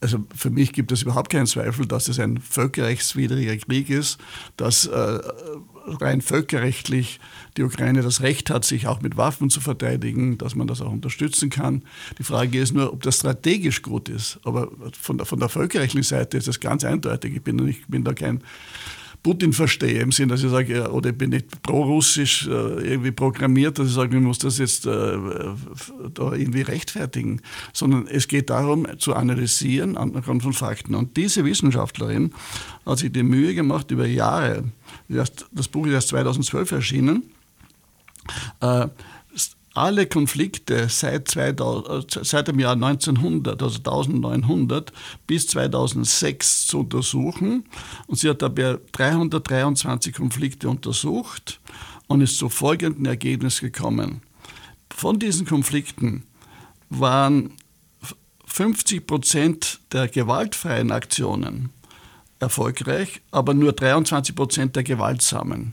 also für mich gibt es überhaupt keinen Zweifel, dass es ein völkerrechtswidriger Krieg ist, dass äh, rein völkerrechtlich die Ukraine das Recht hat, sich auch mit Waffen zu verteidigen, dass man das auch unterstützen kann. Die Frage ist nur, ob das strategisch gut ist. Aber von der, von der völkerrechtlichen Seite ist das ganz eindeutig. Ich bin, ich bin da kein Putin verstehe, im Sinne, dass ich sage, oder ich bin nicht pro-russisch äh, irgendwie programmiert, dass ich sage, ich muss das jetzt äh, da irgendwie rechtfertigen, sondern es geht darum, zu analysieren anhand von Fakten. Und diese Wissenschaftlerin hat sich die Mühe gemacht, über Jahre, das Buch ist erst zweitausendzwölf erschienen, äh, alle Konflikte seit, zweitausend, seit dem Jahr neunzehnhundert, also neunzehnhundert bis zweitausendsechs zu untersuchen. Und sie hat dabei dreihundertdreiundzwanzig Konflikte untersucht und ist zu folgendem Ergebnis gekommen. Von diesen Konflikten waren fünfzig Prozent der gewaltfreien Aktionen erfolgreich, aber nur dreiundzwanzig Prozent der gewaltsamen.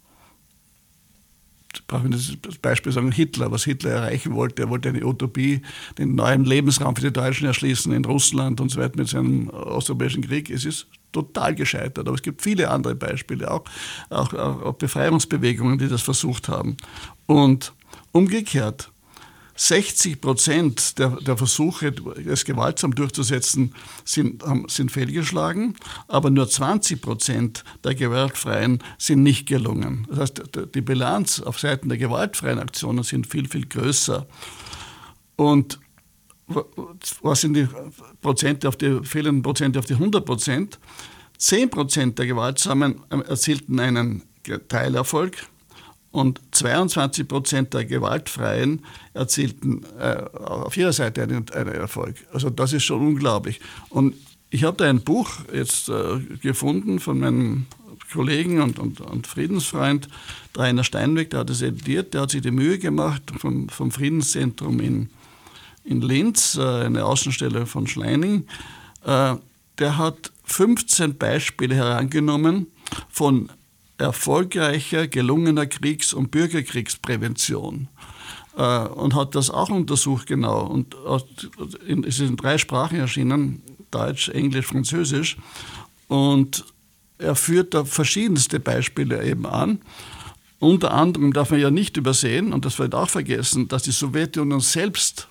Brauche ich das Beispiel sagen, Hitler, was Hitler erreichen wollte. Er wollte eine Utopie, den neuen Lebensraum für die Deutschen erschließen in Russland und so weiter mit seinem Osteuropäischen Krieg. Es ist total gescheitert, aber es gibt viele andere Beispiele, auch, auch, auch Befreiungsbewegungen, die das versucht haben. Und umgekehrt, sechzig Prozent der, der Versuche, es gewaltsam durchzusetzen, sind, sind fehlgeschlagen, aber nur zwanzig Prozent der gewaltfreien sind nicht gelungen. Das heißt, die Bilanz auf Seiten der gewaltfreien Aktionen sind viel, viel größer. Und was sind die Prozente auf die fehlenden Prozente auf die hundert Prozent? zehn Prozent der Gewaltsamen erzielten einen Teilerfolg, und zweiundzwanzig Prozent der Gewaltfreien erzielten äh, auf ihrer Seite einen, einen Erfolg. Also das ist schon unglaublich. Und ich habe da ein Buch jetzt äh, gefunden von meinem Kollegen und, und, und Friedensfreund Rainer Steinweg, der hat es editiert, der hat sich die Mühe gemacht vom, vom Friedenszentrum in, in Linz, äh, eine Außenstelle von Schleining. Äh, der hat fünfzehn Beispiele herangenommen von erfolgreicher, gelungener Kriegs- und Bürgerkriegsprävention äh, und hat das auch untersucht genau. Und in, es ist in drei Sprachen erschienen, Deutsch, Englisch, Französisch. Und er führt da verschiedenste Beispiele eben an. Unter anderem darf man ja nicht übersehen, und das wird auch vergessen, dass die Sowjetunion selbst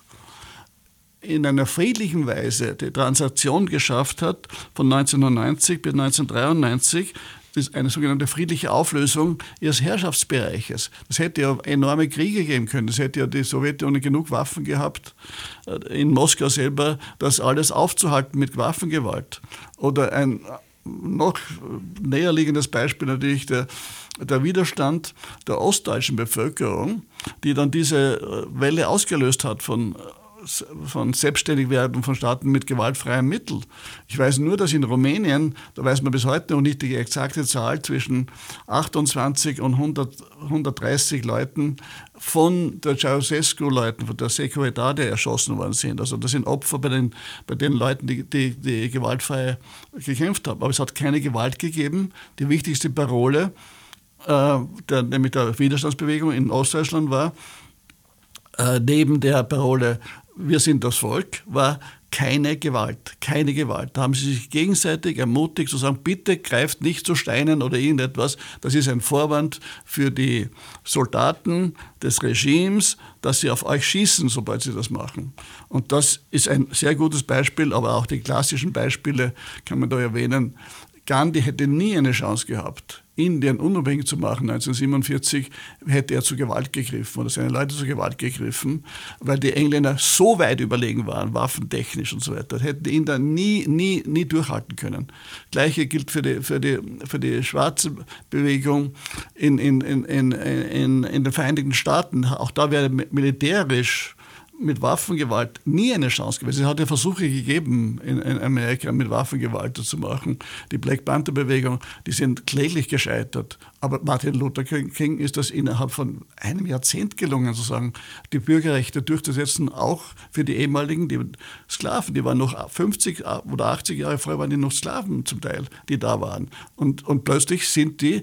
in einer friedlichen Weise die Transaktion geschafft hat von neunzehnhundertneunzig bis neunzehnhundertdreiundneunzig, das ist eine sogenannte friedliche Auflösung ihres Herrschaftsbereiches. Das hätte ja enorme Kriege geben können. Das hätte ja die Sowjetunion genug Waffen gehabt, in Moskau selber, das alles aufzuhalten mit Waffengewalt. Oder ein noch näherliegendes Beispiel natürlich der, der Widerstand der ostdeutschen Bevölkerung, die dann diese Welle ausgelöst hat von von Selbstständigwerden von Staaten mit gewaltfreien Mitteln. Ich weiß nur, dass in Rumänien, da weiß man bis heute noch nicht die exakte Zahl, zwischen achtundzwanzig und hundert, hundertdreißig Leuten von der Ceausescu-Leuten, von der Securitate erschossen worden sind. Also das sind Opfer bei den, bei den Leuten, die, die, die gewaltfrei gekämpft haben. Aber es hat keine Gewalt gegeben. Die wichtigste Parole, äh, der, nämlich der Widerstandsbewegung in Ostdeutschland war, äh, neben der Parole wir sind das Volk, war keine Gewalt, keine Gewalt. Da haben sie sich gegenseitig ermutigt zu sagen, bitte greift nicht zu Steinen oder irgendetwas. Das ist ein Vorwand für die Soldaten des Regimes, dass sie auf euch schießen, sobald sie das machen. Und das ist ein sehr gutes Beispiel, aber auch die klassischen Beispiele kann man da erwähnen. Gandhi hätte nie eine Chance gehabt, Indien unabhängig zu machen. neunzehnhundertsiebenundvierzig hätte er zu Gewalt gegriffen oder seine Leute zu Gewalt gegriffen, weil die Engländer so weit überlegen waren, waffentechnisch und so weiter. Das hätten die Inder nie, nie, nie durchhalten können. Gleiche gilt für die, für die, für die schwarze Bewegung in, in, in, in, in, in den Vereinigten Staaten. Auch da wäre militärisch mit Waffengewalt nie eine Chance gewesen. Es hat ja Versuche gegeben, in, in Amerika mit Waffengewalt zu machen. Die Black Panther-Bewegung, die sind kläglich gescheitert. Aber Martin Luther King ist das innerhalb von einem Jahrzehnt gelungen, sozusagen, die Bürgerrechte durchzusetzen, auch für die ehemaligen die Sklaven. Die waren noch fünfzig oder achtzig Jahre vorher waren die noch Sklaven zum Teil, die da waren. Und, und plötzlich sind die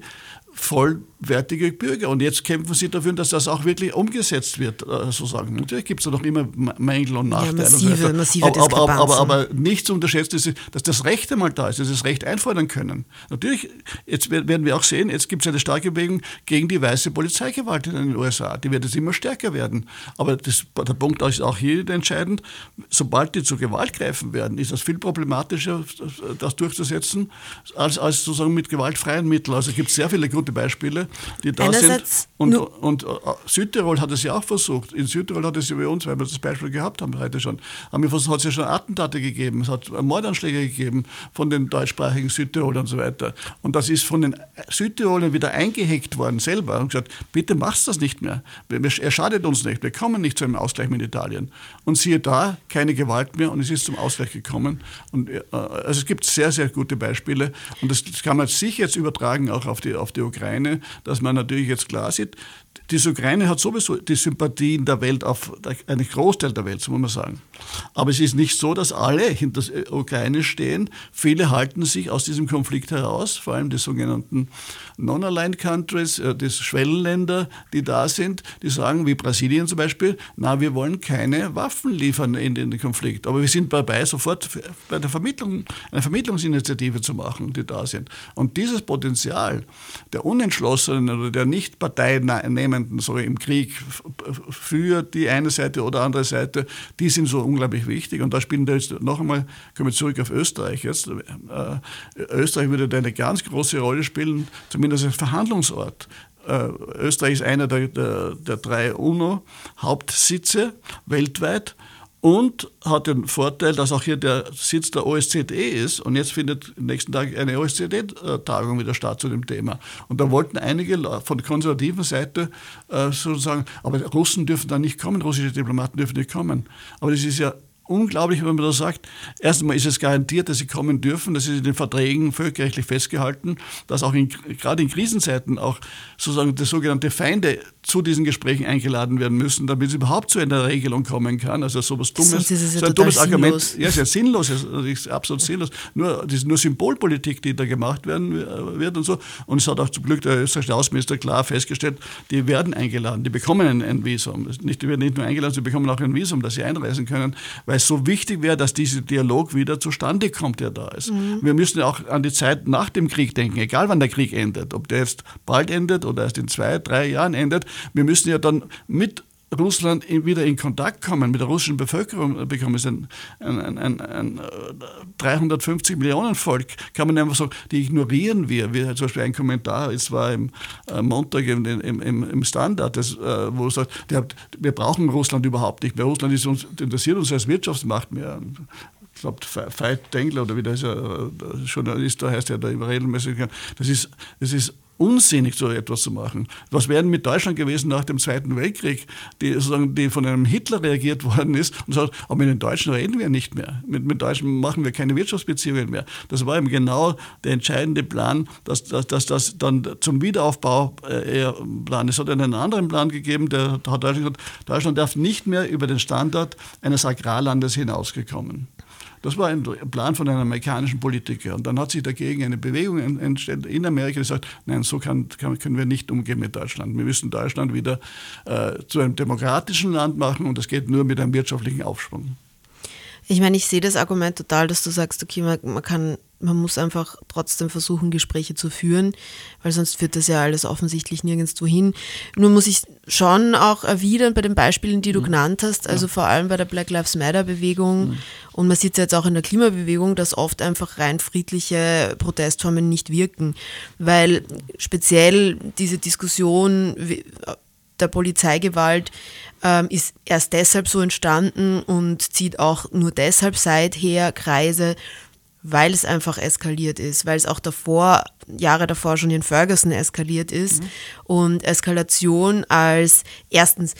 vollwertige Bürger. Und jetzt kämpfen sie dafür, dass das auch wirklich umgesetzt wird, sozusagen. Natürlich gibt es da noch immer Mängel und Nachteile. Ja, massive, und massive aber, aber, aber, aber nicht zu unterschätzen ist, dass das Recht einmal da ist, dass sie das Recht einfordern können. Natürlich, jetzt werden wir auch sehen, jetzt gibt es eine starke Bewegung gegen die weiße Polizeigewalt in den U S A. Die wird jetzt immer stärker werden. Aber das, der Punkt ist auch hier entscheidend, sobald die zur Gewalt greifen werden, ist das viel problematischer, das durchzusetzen, als, als sozusagen mit gewaltfreien Mitteln. Also es gibt sehr viele gute Beispiele, die da Einerseits sind. Und, und, und Südtirol hat es ja auch versucht. In Südtirol hat es ja bei uns, weil wir das Beispiel gehabt haben heute schon, haben wir versucht, hat es ja schon Attentate gegeben, es hat Mordanschläge gegeben von den deutschsprachigen Südtirolern und so weiter. Und das ist von den Südtirolern wieder eingehegt worden selber und gesagt, bitte macht das nicht mehr. Er schadet uns nicht, wir kommen nicht zu einem Ausgleich mit Italien. Und siehe da, keine Gewalt mehr und es ist zum Ausgleich gekommen. Und, also es gibt sehr, sehr gute Beispiele und das kann man sich jetzt übertragen auch auf die, auf die Ukraine, dass man natürlich jetzt klar sieht, die Ukraine hat sowieso die Sympathien der Welt, auf einen Großteil der Welt, so muss man sagen. Aber es ist nicht so, dass alle hinter der Ukraine stehen. Viele halten sich aus diesem Konflikt heraus, vor allem die sogenannten Non-Aligned Countries, die Schwellenländer, die da sind, die sagen, wie Brasilien zum Beispiel, na, wir wollen keine Waffen liefern in den Konflikt. Aber wir sind dabei, sofort bei der Vermittlung, eine Vermittlungsinitiative zu machen, die da sind. Und dieses Potenzial der Unentschlossenen oder der nicht Parteinehmenden so im Krieg für die eine Seite oder andere Seite, die sind so unglaublich wichtig. Und da spielen da jetzt noch einmal, kommen wir zurück auf Österreich jetzt. Äh, Österreich würde da eine ganz große Rolle spielen, zumindest als Verhandlungsort. Äh, Österreich ist einer der, der, der drei UNO-Hauptsitze weltweit. Und hat den Vorteil, dass auch hier der Sitz der O S Z E ist. Und jetzt findet am nächsten Tag eine O S Z E-Tagung wieder statt zu dem Thema. Und da wollten einige von der konservativen Seite äh, sozusagen, aber Russen dürfen da nicht kommen, russische Diplomaten dürfen nicht kommen. Aber das ist ja unglaublich, wenn man das sagt. Erst einmal ist es garantiert, dass sie kommen dürfen. Das ist in den Verträgen völkerrechtlich festgehalten, dass auch in, gerade in Krisenzeiten auch sozusagen die sogenannte Feinde zu diesen Gesprächen eingeladen werden müssen, damit es überhaupt zu einer Regelung kommen kann. Also sowas Dummes, das ist ja so ein dummes sinnlos. Argument. Ja, sehr sinnlos, das ist absolut sinnlos. Nur, das ist nur Symbolpolitik, die da gemacht werden wird und so. Und es hat auch zum Glück der österreichische Außenminister klar festgestellt, die werden eingeladen, die bekommen ein, ein Visum. Nicht, die werden nicht nur eingeladen, sie bekommen auch ein Visum, dass sie einreisen können, weil es so wichtig wäre, dass dieser Dialog wieder zustande kommt, der da ist. Mhm. Wir müssen ja auch an die Zeit nach dem Krieg denken, egal wann der Krieg endet, ob der jetzt bald endet oder erst in zwei, drei Jahren endet. Wir müssen ja dann mit Russland wieder in Kontakt kommen, mit der russischen Bevölkerung bekommen. Es ist ein, ein, ein, ein dreihundertfünfzig Millionen Volk, kann man einfach sagen, die ignorieren wir. wir zum Beispiel ein Kommentar, es war im äh, Montag im, im, im Standard, das, äh, wo es sagt, der, wir brauchen Russland überhaupt nicht mehr. Russland ist uns, interessiert uns als Wirtschaftsmacht mehr. Ich glaube, Veit Dengler oder wie der, ist ja, der Journalist, da heißt er, der regelmäßig, das ist, das ist unsinnig, so etwas zu machen. Was wäre mit Deutschland gewesen nach dem Zweiten Weltkrieg, die, sozusagen, die von einem Hitler reagiert worden ist und sagt, aber mit den Deutschen reden wir nicht mehr. Mit den Deutschen machen wir keine Wirtschaftsbeziehungen mehr. Das war eben genau der entscheidende Plan, dass, dass, dass das dann zum Wiederaufbau äh, eher Plan ist. Es hat einen anderen Plan gegeben, der hat Deutschland gesagt, Deutschland darf nicht mehr über den Standard eines Agrarlandes hinausgekommen. Das war ein Plan von einem amerikanischen Politiker. Und dann hat sich dagegen eine Bewegung entstellt in Amerika, die sagt, nein, so kann, kann, können wir nicht umgehen mit Deutschland. Wir müssen Deutschland wieder äh, zu einem demokratischen Land machen und das geht nur mit einem wirtschaftlichen Aufschwung. Ich meine, ich sehe das Argument total, dass du sagst, okay, man, man kann, man muss einfach trotzdem versuchen, Gespräche zu führen, weil sonst führt das ja alles offensichtlich nirgendwo hin. Nur muss ich schon auch erwidern bei den Beispielen, die du mhm. genannt hast, also ja. vor allem bei der Black Lives Matter Bewegung mhm. und man sieht es jetzt auch in der Klimabewegung, dass oft einfach rein friedliche Protestformen nicht wirken, weil speziell diese Diskussion der Polizeigewalt ähm, ist erst deshalb so entstanden und zieht auch nur deshalb seither Kreise, weil es einfach eskaliert ist, weil es auch davor, Jahre davor schon in Ferguson eskaliert ist mhm. und Eskalation als erstens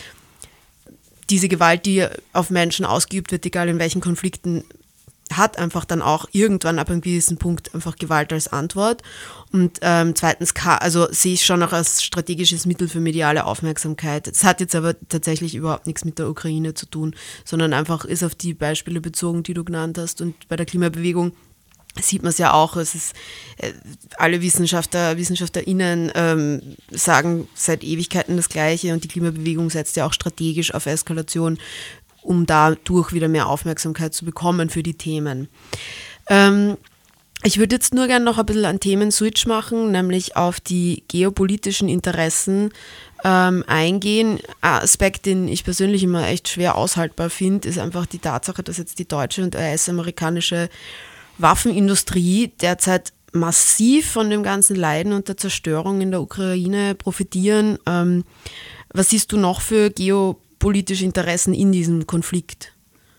diese Gewalt, die auf Menschen ausgeübt wird, egal in welchen Konflikten, hat einfach dann auch irgendwann ab einem gewissen Punkt einfach Gewalt als Antwort. Und ähm, zweitens, also sehe ich schon auch als strategisches Mittel für mediale Aufmerksamkeit. Es hat jetzt aber tatsächlich überhaupt nichts mit der Ukraine zu tun, sondern einfach ist auf die Beispiele bezogen, die du genannt hast. Und bei der Klimabewegung sieht man es ja auch, es ist, äh, alle Wissenschaftler, WissenschaftlerInnen ähm, sagen seit Ewigkeiten das Gleiche und die Klimabewegung setzt ja auch strategisch auf Eskalation, um dadurch wieder mehr Aufmerksamkeit zu bekommen für die Themen. Ähm, ich würde jetzt nur gerne noch ein bisschen einen Themen-Switch machen, nämlich auf die geopolitischen Interessen ähm, eingehen. Ein Aspekt, den ich persönlich immer echt schwer aushaltbar finde, ist einfach die Tatsache, dass jetzt die deutsche und U S-amerikanische Waffenindustrie derzeit massiv von dem ganzen Leiden und der Zerstörung in der Ukraine profitieren. Ähm, was siehst du noch für geopolitische Interessen in diesem Konflikt?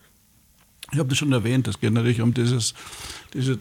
Ich habe das schon erwähnt, es geht natürlich um dieses, diese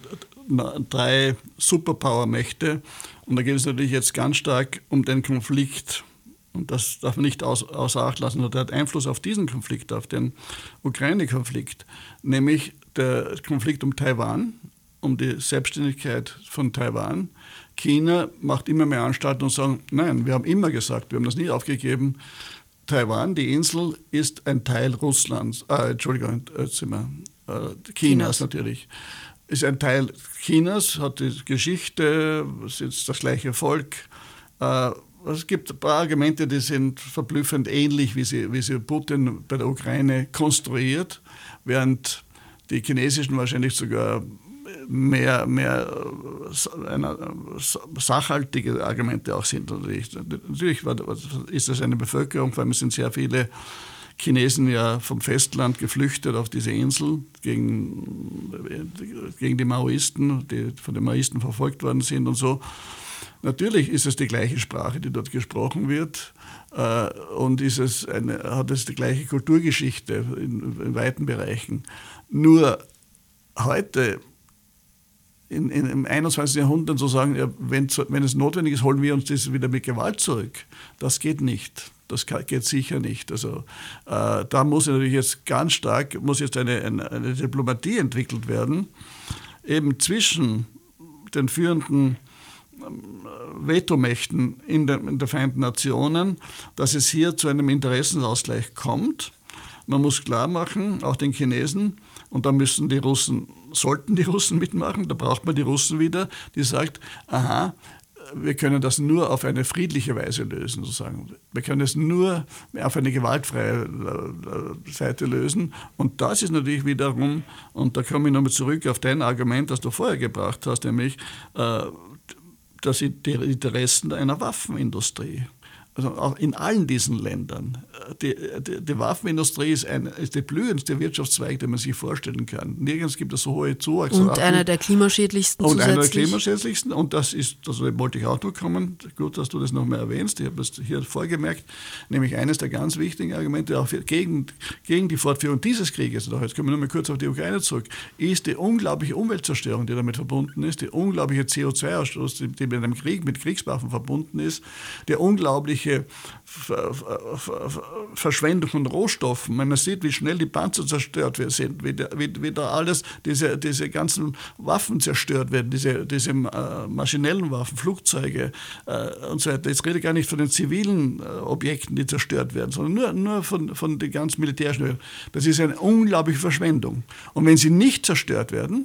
drei Superpower-Mächte und da geht es natürlich jetzt ganz stark um den Konflikt und das darf man nicht aus, außer Acht lassen, und der hat Einfluss auf diesen Konflikt, auf den Ukraine-Konflikt, nämlich der Konflikt um Taiwan, um die Selbstständigkeit von Taiwan. China macht immer mehr Anstalten und sagen, nein, wir haben immer gesagt, wir haben das nie aufgegeben, Taiwan, die Insel, ist ein Teil Russlands, äh, Entschuldigung, jetzt sind wir, äh, Chinas, Chinas natürlich, ist ein Teil Chinas, hat die Geschichte, ist jetzt das gleiche Volk. Äh, es gibt ein paar Argumente, die sind verblüffend ähnlich, wie sie, wie sie Putin bei der Ukraine konstruiert, während die chinesischen wahrscheinlich sogar mehr, mehr eine, sachhaltige Argumente auch sind. Natürlich, natürlich ist das eine Bevölkerung, vor allem sind sehr viele Chinesen ja vom Festland geflüchtet auf diese Insel gegen, gegen die Maoisten, die von den Maoisten verfolgt worden sind und so. Natürlich ist es die gleiche Sprache, die dort gesprochen wird, äh, und ist es eine, hat es die gleiche Kulturgeschichte in, in weiten Bereichen. Nur heute in, in, im einundzwanzigsten Jahrhundert zu sagen, ja, wenn, wenn es notwendig ist, holen wir uns das wieder mit Gewalt zurück, das geht nicht. Das geht sicher nicht. Also äh, da muss natürlich jetzt ganz stark, muss jetzt eine, eine, eine Diplomatie entwickelt werden, eben zwischen den führenden Vetomächten in der, in der Vereinten Nationen, dass es hier zu einem Interessenausgleich kommt. Man muss klar machen, auch den Chinesen, und da müssen die Russen, sollten die Russen mitmachen, da braucht man die Russen wieder, die sagt, aha, wir können das nur auf eine friedliche Weise lösen, sozusagen. Wir können es nur auf eine gewaltfreie Seite lösen. Und das ist natürlich wiederum, und da komme ich nochmal zurück auf dein Argument, das du vorher gebracht hast, nämlich das sind die Interessen einer Waffenindustrie. Also auch in allen diesen Ländern. Die, die, die Waffenindustrie ist, ein, ist der blühendste Wirtschaftszweig, den man sich vorstellen kann. Nirgends gibt es so hohe Zuwachsraten. Und einer der klimaschädlichsten Und zusätzlich. einer der klimaschädlichsten. Und das ist, also wollte ich auch noch kommen, gut, dass du das noch mal erwähnst, ich habe das hier vorgemerkt, nämlich eines der ganz wichtigen Argumente auch für, gegen, gegen die Fortführung dieses Krieges, und jetzt kommen wir nur mal kurz auf die Ukraine zurück, ist die unglaubliche Umweltzerstörung, die damit verbunden ist, der unglaubliche C O zwei Ausstoß, die, die mit einem Krieg, mit Kriegswaffen verbunden ist, der unglaubliche Ver, Ver, Ver, Verschwendung von Rohstoffen. Man sieht, wie schnell die Panzer zerstört sind, wie, da, wie, wie da alles, diese, diese ganzen Waffen zerstört werden, diese, diese äh, maschinellen Waffen, Flugzeuge äh, und so weiter. Jetzt rede ich gar nicht von den zivilen äh, Objekten, die zerstört werden, sondern nur, nur von, von den ganz militärischen. Das ist eine unglaubliche Verschwendung. Und wenn sie nicht zerstört werden,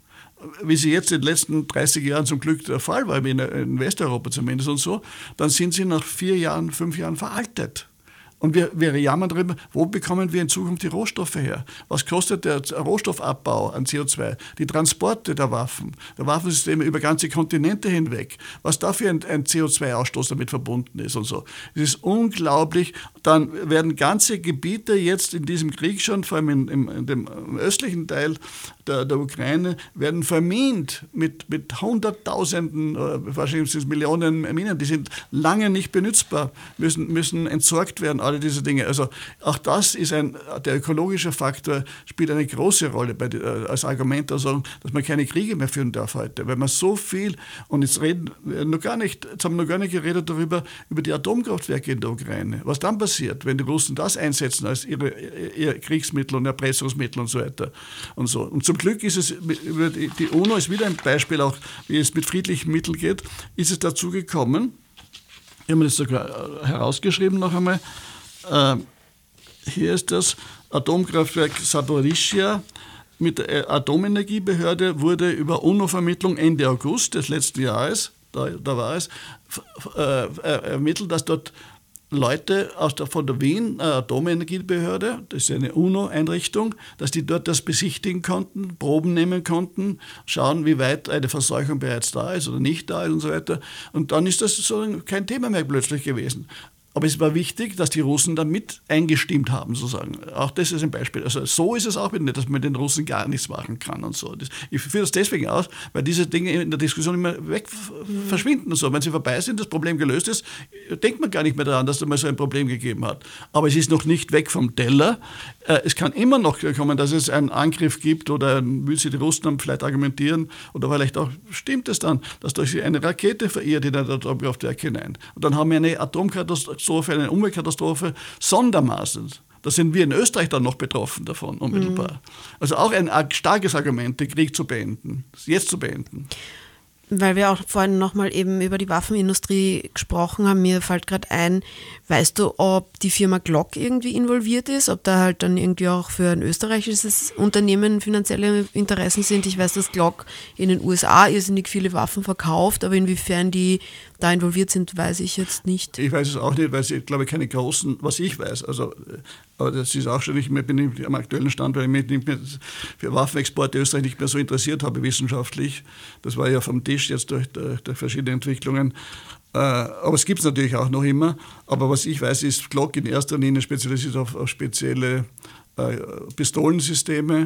wie sie jetzt in den letzten dreißig Jahren zum Glück der Fall war, in, in Westeuropa zumindest und so, dann sind sie nach vier Jahren, fünf Jahren veraltet. Und wir, wir jammern darüber, wo bekommen wir in Zukunft die Rohstoffe her? Was kostet der Rohstoffabbau an C O zwei? Die Transporte der Waffen, der Waffensysteme über ganze Kontinente hinweg. Was dafür ein, ein C O zwei Ausstoß damit verbunden ist und so. Das ist unglaublich. Dann werden ganze Gebiete jetzt in diesem Krieg schon, vor allem in, in, in dem östlichen Teil der, der Ukraine, werden vermint mit, mit Hunderttausenden, wahrscheinlich sind es Millionen Minen, die sind lange nicht benutzbar, müssen, müssen entsorgt werden, alle diese Dinge. Also auch das ist ein, der ökologische Faktor spielt eine große Rolle bei, als Argument, also, dass man keine Kriege mehr führen darf heute, weil man so viel, und jetzt reden wir noch gar nicht, jetzt haben wir noch gar nicht geredet darüber, über die Atomkraftwerke in der Ukraine. Was dann passiert, wenn die Russen das einsetzen als ihre, ihr Kriegsmittel und Erpressungsmittel und so weiter und so. Und zum Glück ist es, über die, die UNO ist wieder ein Beispiel auch, wie es mit friedlichen Mitteln geht, ist es dazu gekommen, ich habe mir das sogar herausgeschrieben noch einmal, äh, hier ist das Atomkraftwerk Saporischschja mit der Atomenergiebehörde wurde über UNO-Vermittlung Ende August des letzten Jahres, da, da war es, äh, ermittelt, dass dort Leute aus der, von der Wien äh, Atomenergiebehörde, das ist eine UNO-Einrichtung, dass die dort das besichtigen konnten, Proben nehmen konnten, schauen, wie weit eine Verseuchung bereits da ist oder nicht da ist und so weiter. Und dann ist das so kein Thema mehr plötzlich gewesen. Aber es war wichtig, dass die Russen da mit eingestimmt haben, sozusagen. Auch das ist ein Beispiel. Also so ist es auch nicht, dass man den Russen gar nichts machen kann und so. Das, ich führe das deswegen aus, weil diese Dinge in der Diskussion immer weg mhm. verschwinden und so. Wenn sie vorbei sind, das Problem gelöst ist, denkt man gar nicht mehr daran, dass es mal so ein Problem gegeben hat. Aber es ist noch nicht weg vom Teller. Es kann immer noch kommen, dass es einen Angriff gibt oder will sie die Russen dann vielleicht argumentieren oder vielleicht auch stimmt es dann, dass durch eine Rakete verirrt in ein Atomkraftwerk hinein. Und dann haben wir eine Atomkatastrophe, eine Umweltkatastrophe sondermaßen. Da sind wir in Österreich dann noch betroffen davon, unmittelbar. Mhm. Also auch ein starkes Argument, den Krieg zu beenden, jetzt zu beenden. Weil wir auch vorhin nochmal eben über die Waffenindustrie gesprochen haben, mir fällt gerade ein, weißt du, ob die Firma Glock irgendwie involviert ist, ob da halt dann irgendwie auch für ein österreichisches Unternehmen finanzielle Interessen sind? Ich weiß, dass Glock in den U S A irrsinnig viele Waffen verkauft, aber inwiefern die da involviert sind, weiß ich jetzt nicht. Ich weiß es auch nicht, weil sie, glaube ich, keine großen, was ich weiß, also, aber das ist auch schon, ich bin nicht am aktuellen Stand, weil ich mich nicht mehr für Waffenexporte Österreich nicht mehr so interessiert habe wissenschaftlich. Das war ja vom Tisch jetzt durch, durch, durch verschiedene Entwicklungen. Aber es gibt es natürlich auch noch immer. Aber was ich weiß, ist Glock in erster Linie spezialisiert auf, auf spezielle äh, Pistolensysteme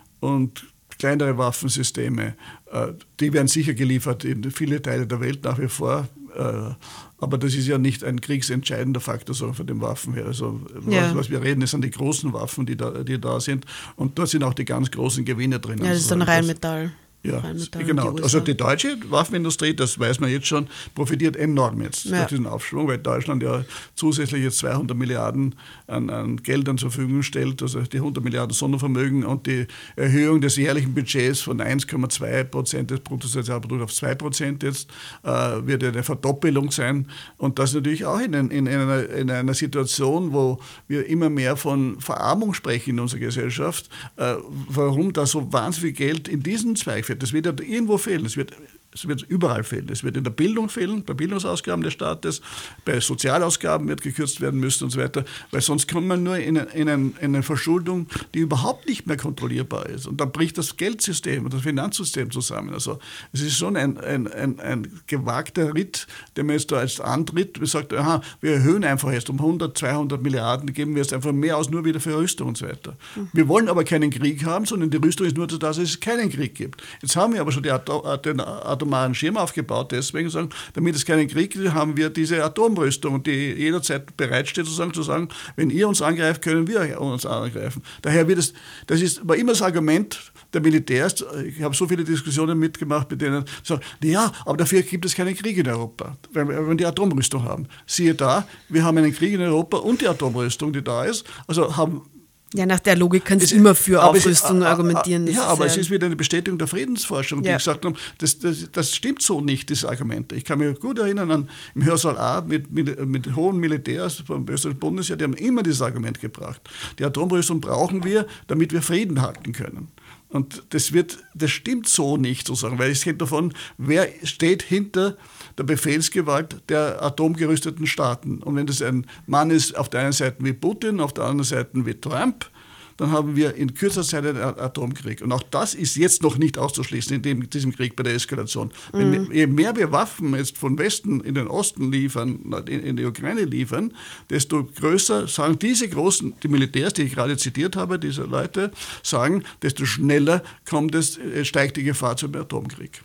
und kleinere Waffensysteme. Äh, die werden sicher geliefert in viele Teile der Welt nach wie vor. Äh, aber das ist ja nicht ein kriegsentscheidender Faktor so von den Waffen her. Also ja. was, was wir reden, das sind die großen Waffen, die da, die da sind. Und dort sind auch die ganz großen Gewinne drin. Ja, das ist dann Rheinmetall. Ja, genau. Die also die deutsche Waffenindustrie, das weiß man jetzt schon, profitiert enorm jetzt ja. durch diesen Aufschwung, weil Deutschland ja zusätzlich jetzt zweihundert Milliarden an, an Geldern zur Verfügung stellt, also die hundert Milliarden Sondervermögen und die Erhöhung des jährlichen Budgets von eins Komma zwei Prozent des Bruttosozialprodukts auf zwei Prozent jetzt äh, wird ja eine Verdoppelung sein. Und das natürlich auch in, in, in, einer, in einer Situation, wo wir immer mehr von Verarmung sprechen in unserer Gesellschaft, äh, warum da so wahnsinnig viel Geld in diesen Zweig fehlt. Das wird ja irgendwo fehlen. Es wird, es wird überall fehlen. Es wird in der Bildung fehlen, bei Bildungsausgaben des Staates, bei Sozialausgaben wird gekürzt werden müssen und so weiter, weil sonst kommt man nur in, in, in eine Verschuldung, die überhaupt nicht mehr kontrollierbar ist. Und dann bricht das Geldsystem und das Finanzsystem zusammen. Also es ist schon ein, ein, ein, ein gewagter Ritt, den man jetzt da als antritt. Man sagt, aha, wir erhöhen einfach jetzt um hundert, zweihundert Milliarden, geben wir jetzt einfach mehr aus, nur wieder für Rüstung und so weiter. Mhm. Wir wollen aber keinen Krieg haben, sondern die Rüstung ist nur dazu, dass es keinen Krieg gibt. Jetzt haben wir aber schon die Atom, den atomaren Schirm aufgebaut, deswegen sagen, damit es keinen Krieg gibt, haben wir diese Atomrüstung, die jederzeit bereitsteht, sozusagen, zu sagen, wenn ihr uns angreift, können wir uns angreifen. Daher wird es, das ist, war immer das Argument der Militärs, ich habe so viele Diskussionen mitgemacht, mit denen sagen, ja, aber dafür gibt es keinen Krieg in Europa, wenn wir, wenn wir die Atomrüstung haben. Siehe da, wir haben einen Krieg in Europa und die Atomrüstung, die da ist, also haben Ja, nach der Logik kannst du immer für Aufrüstung ist, argumentieren. Ja, aber es ist wieder eine Bestätigung der Friedensforschung, die ja. gesagt haben, das, das, das stimmt so nicht, diese Argumente. Ich kann mich gut erinnern an im Hörsaal A mit, mit, mit hohen Militärs vom österreichischen Bundesheer, die haben immer dieses Argument gebracht. Die Atomrüstung brauchen wir, damit wir Frieden halten können. Und das wird, das stimmt so nicht, sozusagen, weil es hängt davon, wer steht hinter der Befehlsgewalt der atomgerüsteten Staaten. Und wenn das ein Mann ist, auf der einen Seite wie Putin, auf der anderen Seite wie Trump, dann haben wir in kürzester Zeit einen Atomkrieg. Und auch das ist jetzt noch nicht auszuschließen in dem, diesem Krieg bei der Eskalation. Mhm. Wenn, je mehr wir Waffen jetzt von Westen in den Osten liefern, in, in die Ukraine liefern, desto größer, sagen diese großen, die Militärs, die ich gerade zitiert habe, diese Leute, sagen, desto schneller kommt es, steigt die Gefahr zum Atomkrieg.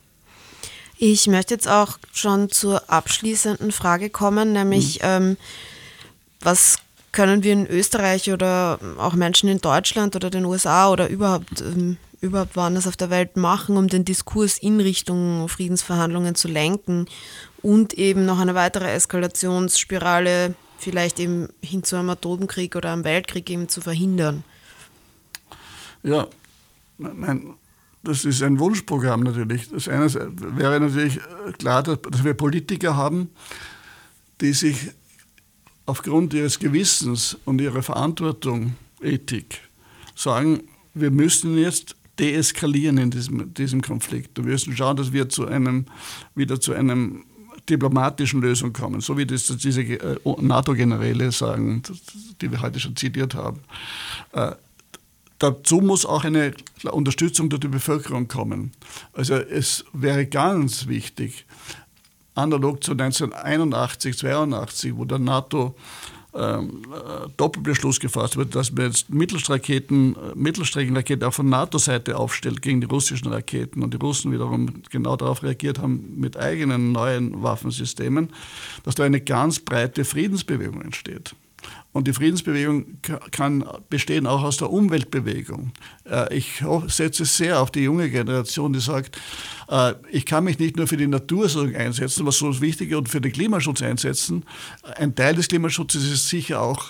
Ich möchte jetzt auch schon zur abschließenden Frage kommen, nämlich mhm. ähm, was können wir in Österreich oder auch Menschen in Deutschland oder den U S A oder überhaupt, ähm, überhaupt woanders auf der Welt machen, um den Diskurs in Richtung Friedensverhandlungen zu lenken und eben noch eine weitere Eskalationsspirale vielleicht eben hin zu einem Atomkrieg oder einem Weltkrieg eben zu verhindern? Ja, nein, das ist ein Wunschprogramm natürlich. Das eine wäre natürlich klar, dass wir Politiker haben, die sich aufgrund ihres Gewissens und ihrer Verantwortung, Ethik, sagen, wir müssen jetzt deeskalieren in diesem, diesem Konflikt. Wir müssen schauen, dass wir zu einem, wieder zu einem diplomatischen Lösung kommen, so wie das diese NATO-Generäle sagen, die wir heute schon zitiert haben. Äh, dazu muss auch eine Unterstützung durch die Bevölkerung kommen. Also es wäre ganz wichtig, analog zu neunzehnhunderteinundachtzig, zweiundachtzig, wo der NATO ähm, Doppelbeschluss gefasst wird, dass man jetzt Mittelstreckenraketen, Mittelstreckenraketen auch von NATO-Seite aufstellt gegen die russischen Raketen und die Russen wiederum genau darauf reagiert haben mit eigenen neuen Waffensystemen, dass da eine ganz breite Friedensbewegung entsteht. Und die Friedensbewegung kann bestehen auch aus der Umweltbewegung. Ich setze sehr auf die junge Generation, die sagt, ich kann mich nicht nur für die Natur einsetzen, was so wichtig ist, und für den Klimaschutz einsetzen. Ein Teil des Klimaschutzes ist sicher auch,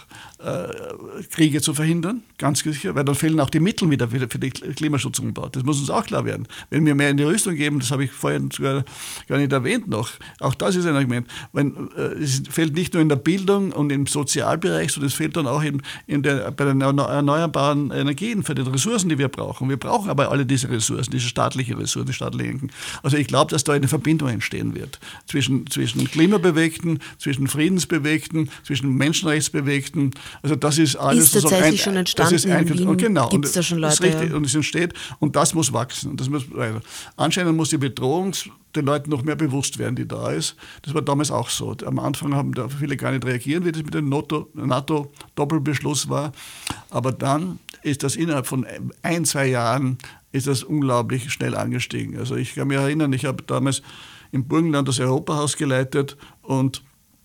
Kriege zu verhindern, ganz sicher, weil dann fehlen auch die Mittel wieder für den Klimaschutzumbau. Das muss uns auch klar werden. Wenn wir mehr in die Rüstung geben, das habe ich vorhin sogar gar nicht erwähnt noch, auch das ist ein Argument. Wenn, es fehlt nicht nur in der Bildung und im Sozialbereich, sondern es fehlt dann auch in, in der, bei den erneuerbaren Energien, für die Ressourcen, die wir brauchen. Wir brauchen aber alle diese Ressourcen, diese staatlichen Ressourcen, die staatlichen. Also ich glaube, dass da eine Verbindung entstehen wird zwischen, zwischen Klimabewegten, zwischen Friedensbewegten, zwischen Menschenrechtsbewegten. Also das ist alles ist tatsächlich ein, schon entstanden. Das ist ein, in Wien genau, gibt es da schon Leute. Das ist richtig, und es entsteht und das muss wachsen. Und das muss, also anscheinend muss die Bedrohung den Leuten noch mehr bewusst werden, die da ist. Das war damals auch so. Am Anfang haben da viele gar nicht reagiert, wie das mit dem NATO-Doppelbeschluss war. Aber dann ist das innerhalb von ein, zwei Jahren ist das unglaublich schnell angestiegen. Also ich kann mich erinnern, ich habe damals im Burgenland das Europahaus geleitet und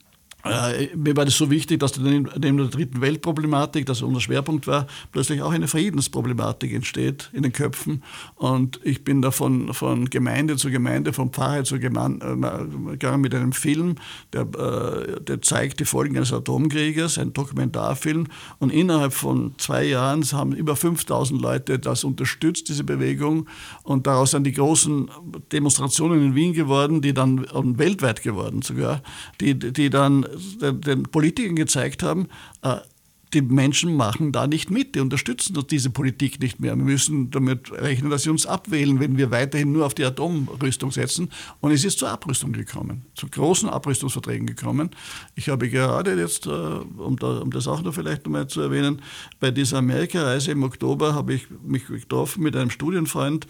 Äh, mir war das so wichtig, dass neben der dritten Weltproblematik, das unser Schwerpunkt war, plötzlich auch eine Friedensproblematik entsteht in den Köpfen. Und ich bin da von, von Gemeinde zu Gemeinde, von Pfarre zu Gemeinde äh, gegangen mit einem Film, der, äh, der zeigt die Folgen eines Atomkrieges, ein Dokumentarfilm. Und innerhalb von zwei Jahren haben über fünftausend Leute das unterstützt, diese Bewegung. Und daraus sind die großen Demonstrationen in Wien geworden, die dann und weltweit geworden sogar, die, die dann Den, den Politikern gezeigt haben, äh, die Menschen machen da nicht mit, die unterstützen diese Politik nicht mehr. Wir müssen damit rechnen, dass sie uns abwählen, wenn wir weiterhin nur auf die Atomrüstung setzen. Und es ist zur Abrüstung gekommen, zu großen Abrüstungsverträgen gekommen. Ich habe gerade jetzt, äh, um, da, um das auch noch vielleicht noch mal zu erwähnen, bei dieser Amerikareise im Oktober habe ich mich getroffen mit einem Studienfreund,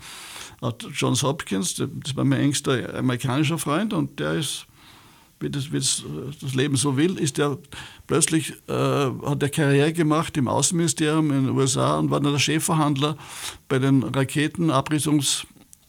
Johns Hopkins, das war mein engster amerikanischer Freund, und der ist, wie das, wie das, das Leben so will, ist er plötzlich, äh, hat er Karriere gemacht im Außenministerium in den U S A und war dann der Chefverhandler bei den Raketenabrüstungs,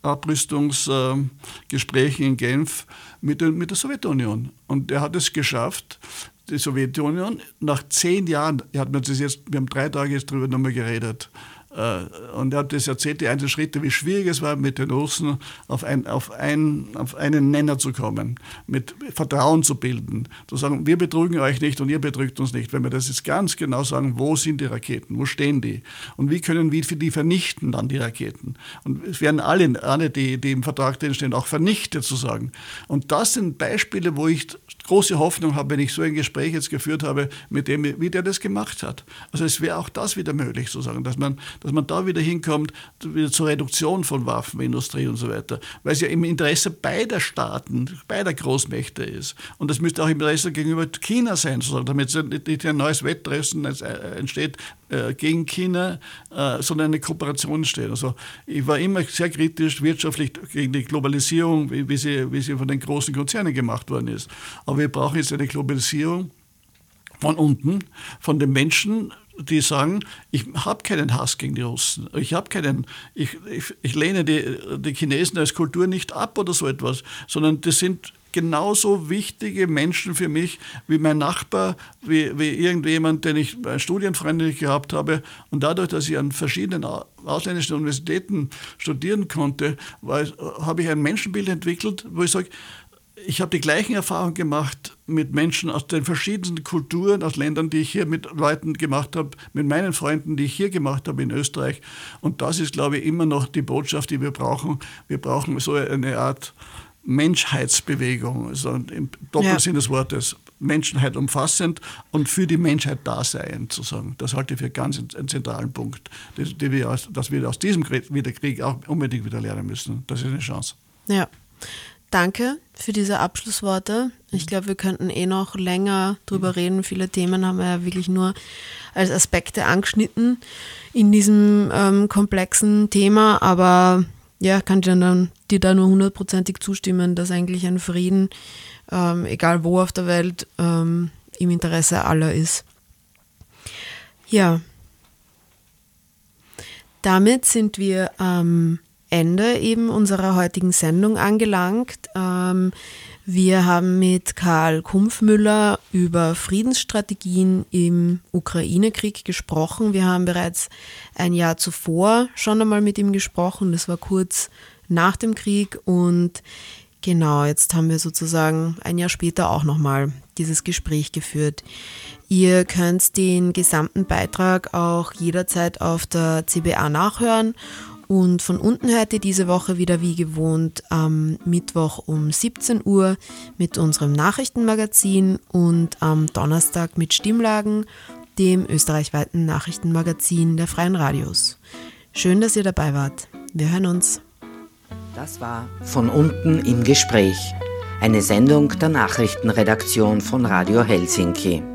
Abrüstungsgesprächen äh, in Genf mit, den, mit der Sowjetunion. Und er hat es geschafft, die Sowjetunion nach zehn Jahren, er hat mir das jetzt, wir haben drei Tage jetzt darüber nochmal geredet, und er hat das erzählt, die einzelnen Schritte, wie schwierig es war, mit den Russen auf, ein, auf, ein, auf einen Nenner zu kommen, mit Vertrauen zu bilden, zu sagen, wir betrügen euch nicht und ihr betrügt uns nicht. Wenn wir das jetzt ganz genau sagen, wo sind die Raketen, wo stehen die und wie können wir die vernichten dann, die Raketen. Und es werden alle, alle die, die im Vertrag drin stehen, auch vernichtet sozusagen. Und das sind Beispiele, wo ich große Hoffnung habe, wenn ich so ein Gespräch jetzt geführt habe, mit dem, wie der das gemacht hat. Also es wäre auch das wieder möglich, sozusagen, dass man, dass man da wieder hinkommt, wieder zur Reduktion von Waffenindustrie und so weiter, weil es ja im Interesse beider Staaten, beider Großmächte ist. Und das müsste auch im Interesse gegenüber China sein, sozusagen, damit nicht ein neues Wettreffen entsteht äh, gegen China, äh, sondern eine Kooperation entsteht. Also ich war immer sehr kritisch wirtschaftlich gegen die Globalisierung, wie, wie, sie, wie sie von den großen Konzernen gemacht worden ist. Aber wir brauchen jetzt eine Globalisierung von unten, von den Menschen, die sagen, ich habe keinen Hass gegen die Russen, ich habe keinen, ich, ich, ich lehne die, die Chinesen als Kultur nicht ab oder so etwas, sondern das sind genauso wichtige Menschen für mich wie mein Nachbar, wie, wie irgendjemand, den ich bei Studienfreunden gehabt habe. Und dadurch, dass ich an verschiedenen ausländischen Universitäten studieren konnte, habe ich ein Menschenbild entwickelt, wo ich sage, ich habe die gleichen Erfahrungen gemacht mit Menschen aus den verschiedensten Kulturen, aus Ländern, die ich hier mit Leuten gemacht habe, mit meinen Freunden, die ich hier gemacht habe in Österreich. Und das ist, glaube ich, immer noch die Botschaft, die wir brauchen. Wir brauchen so eine Art Menschheitsbewegung, also im Doppelsinn ja. des Wortes, Menschheit umfassend und für die Menschheit da sein, zu sagen. Das halte ich für ganz einen zentralen Punkt, dass wir aus, dass wir aus diesem Krieg auch unbedingt wieder lernen müssen. Das ist eine Chance. Ja, danke für diese Abschlussworte. Ich glaube, wir könnten eh noch länger drüber reden. Viele Themen haben wir ja wirklich nur als Aspekte angeschnitten in diesem ähm, komplexen Thema, aber ja, kann dir dann dir da nur hundertprozentig zustimmen, dass eigentlich ein Frieden, ähm, egal wo auf der Welt, ähm, im Interesse aller ist. Ja, damit sind wir am Ende eben unserer heutigen Sendung angelangt. Ähm, wir haben mit Karl Kumpfmüller über Friedensstrategien im Ukraine-Krieg gesprochen. Wir haben bereits ein Jahr zuvor schon einmal mit ihm gesprochen. Das war kurz nach dem Krieg und genau, jetzt haben wir sozusagen ein Jahr später auch nochmal dieses Gespräch geführt. Ihr könnt den gesamten Beitrag auch jederzeit auf der C B A nachhören. Und von unten hört ihr diese Woche wieder wie gewohnt am Mittwoch um siebzehn Uhr mit unserem Nachrichtenmagazin und am Donnerstag mit Stimmlagen, dem österreichweiten Nachrichtenmagazin der Freien Radios. Schön, dass ihr dabei wart. Wir hören uns. Das war Von unten im Gespräch, eine Sendung der Nachrichtenredaktion von Radio Helsinki.